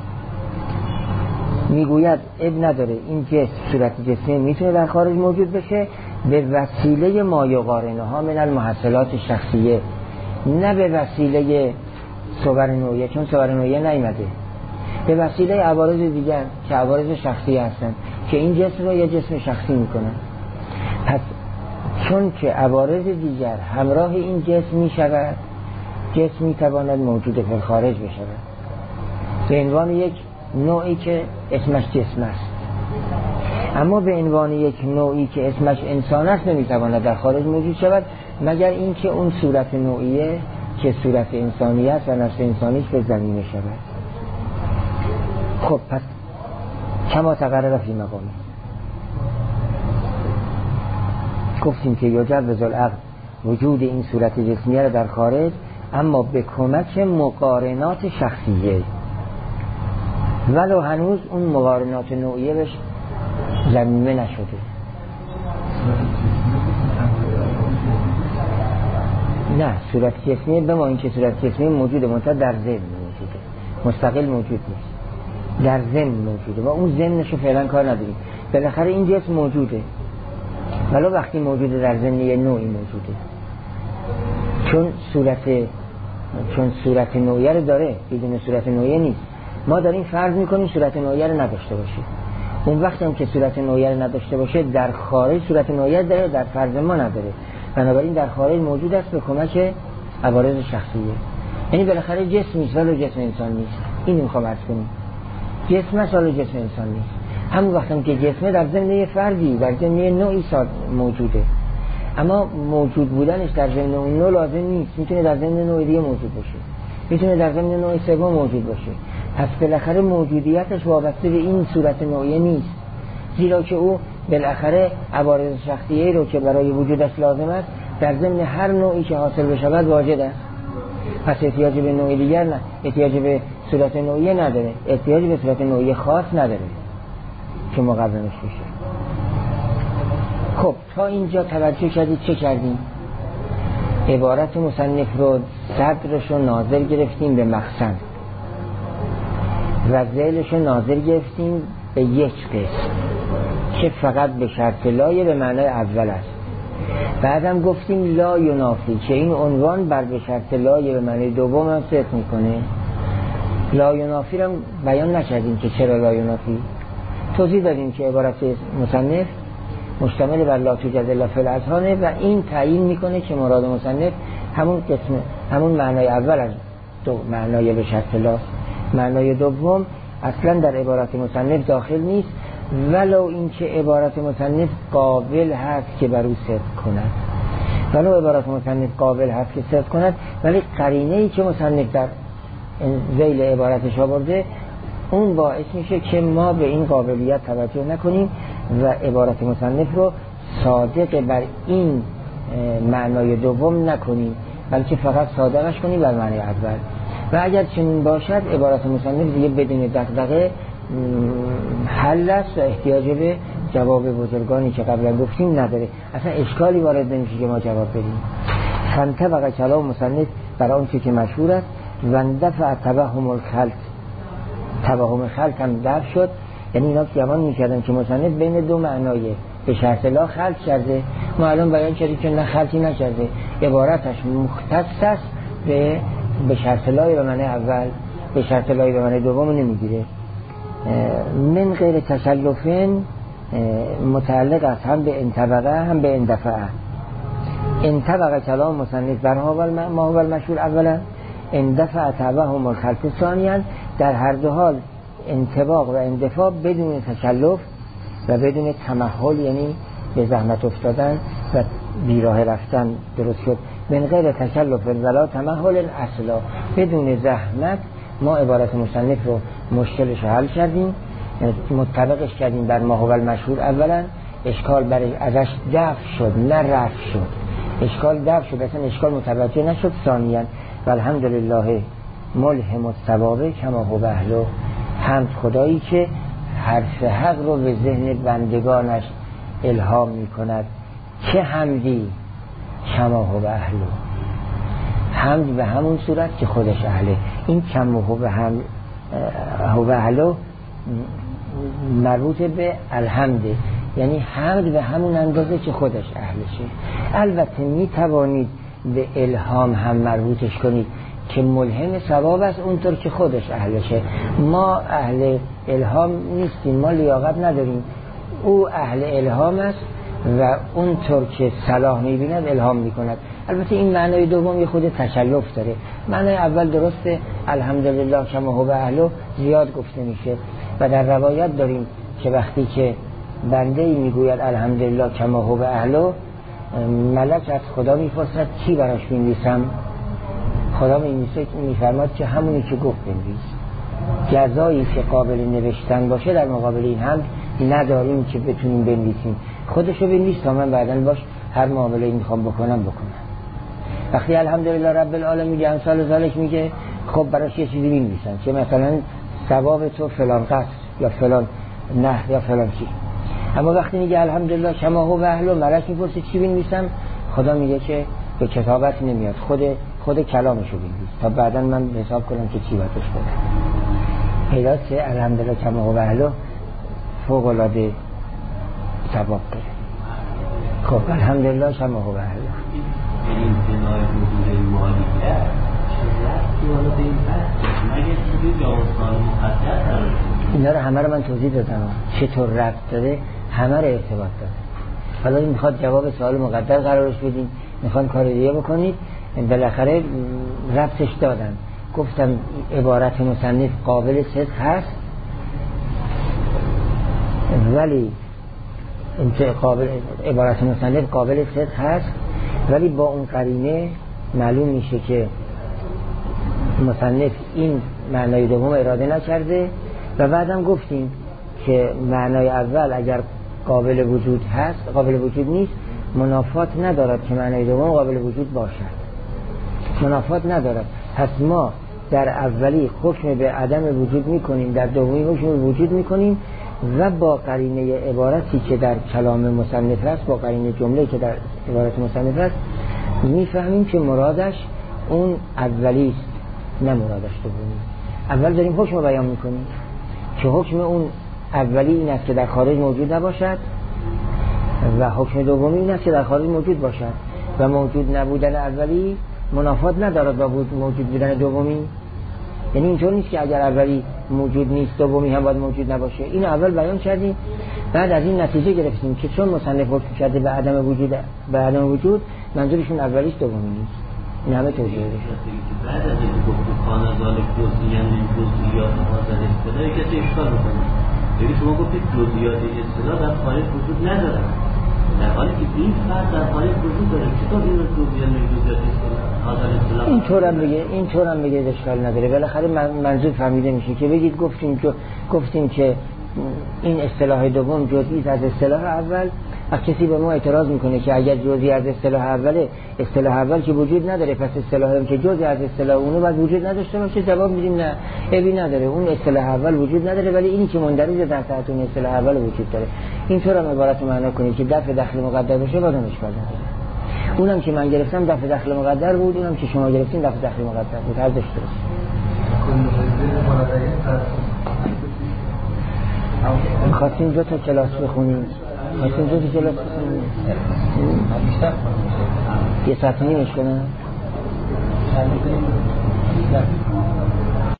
میگوید اب نداره این جسم صورت جسمی میتونه در خارج موجود بشه به وسیله ما یقارنها من المحصلات شخصیه، نه به وسیله صور نوعیه، چون صور نوعیه نیامده، به وسیله عوارض دیگر که عوارض شخصی هستن که این جسم رو یه جسم شخصی میکنن. پس چون که عوارض دیگر همراه این جسم میشود، جسم میتواند موجود فی الخارج بشود به عنوان یک نوعی که اسمش جسم است، اما به عنوان یک نوعی که اسمش انسان است نمیتواند در خارج موجود شود مگر اینکه اون صورت نوعیه که صورت انسانی است و نفس انسانیش به زمینه شود. خب پس کما تقرر فی مقامه، گفتیم که یجوز العقل وجود این صورت جسمیه را در خارج، اما به کمک مقارنات شخصیه. ولو هنوز اون مقارنات نوعیه بهش ضمیمه نشده. نه صورت جسمی به ما این که صورت جسمی موجوده منتها در ذهن موجوده، مستقل موجود نیست، در ذهن موجوده و اون ذهنشو فعلا کار نداریم. بالاخره این جسم موجوده ولو وقتی موجوده در ذهن یه نوعی موجوده، چون صورت چون صورت نوعیه رو داره، بدون صورت نوعیه نیست. ما داریم فرض میکنیم صورت نوعیه رو نداشته باشه. اون وقتی هم که صورت نوعیه رو نداشته باشه در خارج صورت نوعیه داره، در فرض ما نداره. بنابراین در خارج موجود است به کمک عوارض شخصیه. یعنی بالاخره جسم نیست ولی جسم انسان نیست. این میخوام عرض کنم. جسم است ولی جسم انسان نیست. همون وقتی که جسم در ضمن فردی در ضمن نوعی موجوده، اما موجود بودنش در ضمن اون نوع لازم نیست. میتونه در ضمن نوع دیگه موجود باشه، میتونه در ضمن نوع سوم موجود باشه. پس بالاخره موجودیتش وابسته به این صورت نوعیه نیست، زیرا که او بالاخره عوارض شخصیه رو که برای وجودش لازم است در ضمن هر نوعی که حاصل بشود واجد است. پس احتیاج به نوع دیگر نه، احتیاج به صورت نوعیه نداره، احتیاج به صورت نوعیه خاص نداره که مقررش بشه. خب تا اینجا توجه کردید چه کردیم؟ عبارت مصنف رو صدرش رو ناظر گرفتیم به مقصد و ذیلش رو ناظر گرفتیم به یک قسم که فقط به شرط لایه به معنای اول است. بعدم گفتیم لا ینافی که این عنوان بر به شرط لایه به معنای دوم هم صدق میکنه. لا ینافی رو بیان نکردیم که چرا لا ینافی، توضیح دادیم که عبارت مصنف مشتمل بر لا توجد الا فی الاذهان و این تعیین میکنه که مراد مصنف همون قسم همون معنای اول از دو معنای به شرط لا. معنای دوم اصلا در عبارت مصنف داخل نیست، ولو اینکه عبارت مصنف قابل هست که بر او صدق کند، ولو عبارت مصنف قابل هست که صدق کند، ولی قرینه ای که مصنف در ذیل عبارتش آورده اون باعث میشه که ما به این قابلیت توجه نکنیم و عبارت مصنف رو صادق بر این معنای دوم نکنیم، بلکه فقط صادقش کنیم بر معنای اول. و اگر چنین باشد عبارت مصنف دیگه بدون دغدغه حل است و احتیاج به جواب بزرگانی که قبلا گفتیم نداره، اصلا اشکالی وارد نمیشه که ما جواب بدیم. فانطبق کلام مصنف بر آن چیزی که مشهور است و اندفع توهم الخلط، توهم خلط هم در شد. یعنی اینا گمان میکردن که مصنف بین دو معنای به شرط لا خلط کرده، ما الان بیان کردیم که نه خلطی نکرده، عبارتش مختص است به به شرط لای به معنی اول، به شرط لای به معنی دوم نمیگیره. من غیر تسلفین متعلق است هم به انطبقه هم به اندفعه. انطبقه کلام مصنف بر ما هو المشهور اولا، اندفع توهم الخلط ثانیا. در هر دو حال انطباق و اندفاع بدون تکلف و بدون تمهل، یعنی به زحمت افتادن و بیراه رفتن درست شد. من غیر تکلف ولا تمهل اصلا، بدون زحمت ما عبارت مصنف رو مشکلش رو حل کردیم، مطابقش کردیم بر ما هو المشهور اولا. اشکال برای ازش دفع شد نه رفع شد، اشکال دفع شد، اصلا اشکال متوجه نشد. ثانیا والحمدلله ملهم الثواب کما هو اهله، حمد خدایی که حرف حق رو به ذهن بندگانش الهام می کند. چه حمدی؟ کما هو اهله، حمد به همون صورت که خودش اهله. این کما هو هو اهله مربوط به الحمده، یعنی حمد به همون اندازه که خودش اهلشه. البته می توانید به الهام هم مربوطش کنید که ملهم ثواب است اونطور که خودش اهلشه. ما اهل الهام نیستیم، ما لیاقت نداریم، او اهل الهام است و اونطور که صلاح میبیند الهام میکند. البته این معنای دوم یه خود تکلف داره. معنای اول درسته، الحمدلله کما هو اهله زیاد گفته میشه و در روایت داریم که وقتی که بنده ای میگوید الحمدلله کما هو اهله، ملک از خدا میپرسد کی براش بنویسم؟ خدا میفرماد که همونی که گفت بنویس. جزایی که قابل نوشتن باشه در مقابل این هم نداریم که بتونیم بنویسیم. خودشو بنویس تا من بعداً باش هر معامله میخوام بکنم بکنم. وقتی الحمدلله رب العالمین میگه امثال ذالک میگه، خب براش یه چیزی بنویسن که مثلا ثواب تو فلان قطر یا فلان نه یا فلان چی. اما وقتی میگه الحمدلله کما هو و اهل و ملک میپرسه چی بنویسم، خدا میگه که به کتابت نمیاد، خود خود کلامشو بنویس تا بعدا من حساب کنم که چی باید بهش بدم. پیدا چه الحمدلله کما هو و اهل فوق العاده ثواب داره. خب الحمدلله کما هو و اهل. این بنای حضور مالکیت چه والا به این بحث مگه توی جوانستان مقدر اینا رو همه رو من توضیح دادم چطور ربط داره، همه رو ارتباط داره. حالا این میخواد جواب سوال مقدر قرارش بدین، میخوان کار دیگه بکنید، بالاخره ربطش دادن. گفتم عبارت مصنف قابل صدق هست ولی قابل عبارت مصنف قابل صدق هست ولی با اون قرینه معلوم میشه که مصنف این معنای دوم اراده نکرده و بعدم گفتیم که معنای اول اگر قابل وجود هست قابل وجود نیست منافات ندارد که معنای دوم قابل وجود باشد، منافات ندارد. پس ما در اولی حکم به عدم وجود میکنیم، در دومی حکم به وجود میکنیم و با قرینه عبارتی که در کلام مصنف هست، با قرینه جمله که در عبارت مصنف هست میفهمیم که مرادش اون اولی است نه مرادش دومی. اول داریم حکم رو بیان میکنیم که حکم اون اولی این است که در خارج موجود نباشد و حکم دومی این است که در خارج موجود باشد و موجود نبودن اولی منافات ندارد با موجود بودن دومی. یعنی اینطور نیست که اگر اولی موجود نیست دومی هم باید موجود نباشه. این اول بیان کردیم، بعد از این نتیجه گرفتیم که چون مصنف حکم کرده به عدم وجود به عدم وجود منظورشون اولیش دومی نیست. این همه توضیح بده. بعد از این گفت خانه‌دار جزئیان این جزئیات حاضر اصطلاحی کسی اشکال بکنه. یعنی شما گفتید جزئیات اصطلاح در خارج وجود نداره، در حالی که این فرد در خارج وجود داره. چطور این جزئیات این جزئیات حاضر اصطلاح این طورم بگه این طورم بگه اشکال نداره. بالاخره منظور فهمیده میشه که بگید گفتیم که گفتیم که این اصطلاح دوم جزئی از اصطلاح اول. کسی به ما اعتراض میکنه که اگر جزئی از اصطلاح اوله، اصطلاح اول که وجود نداره پس اصطلاح هم که جزئی از اصطلاح اونو باید وجود نداشته باشه. جواب میدیم نه، عیبی نداره، اون اصطلاح اول وجود نداره ولی اینی که مندرج در تحت اون اصطلاح اول وجود داره. اینطور هم عبارت معنا کنید که دفع دخل مقدر باشه بازم اشکال نداره. اونم که من گرفتم دفع دخل مقدر بود، اونم که شما گرفتین دفع دخل مقدر بود. هر داشته باشه. خواستیم دو تا کلاس بخونیم. خواستیم دو تا کلاس بخونیم. یه ساعت و نیمش کنم.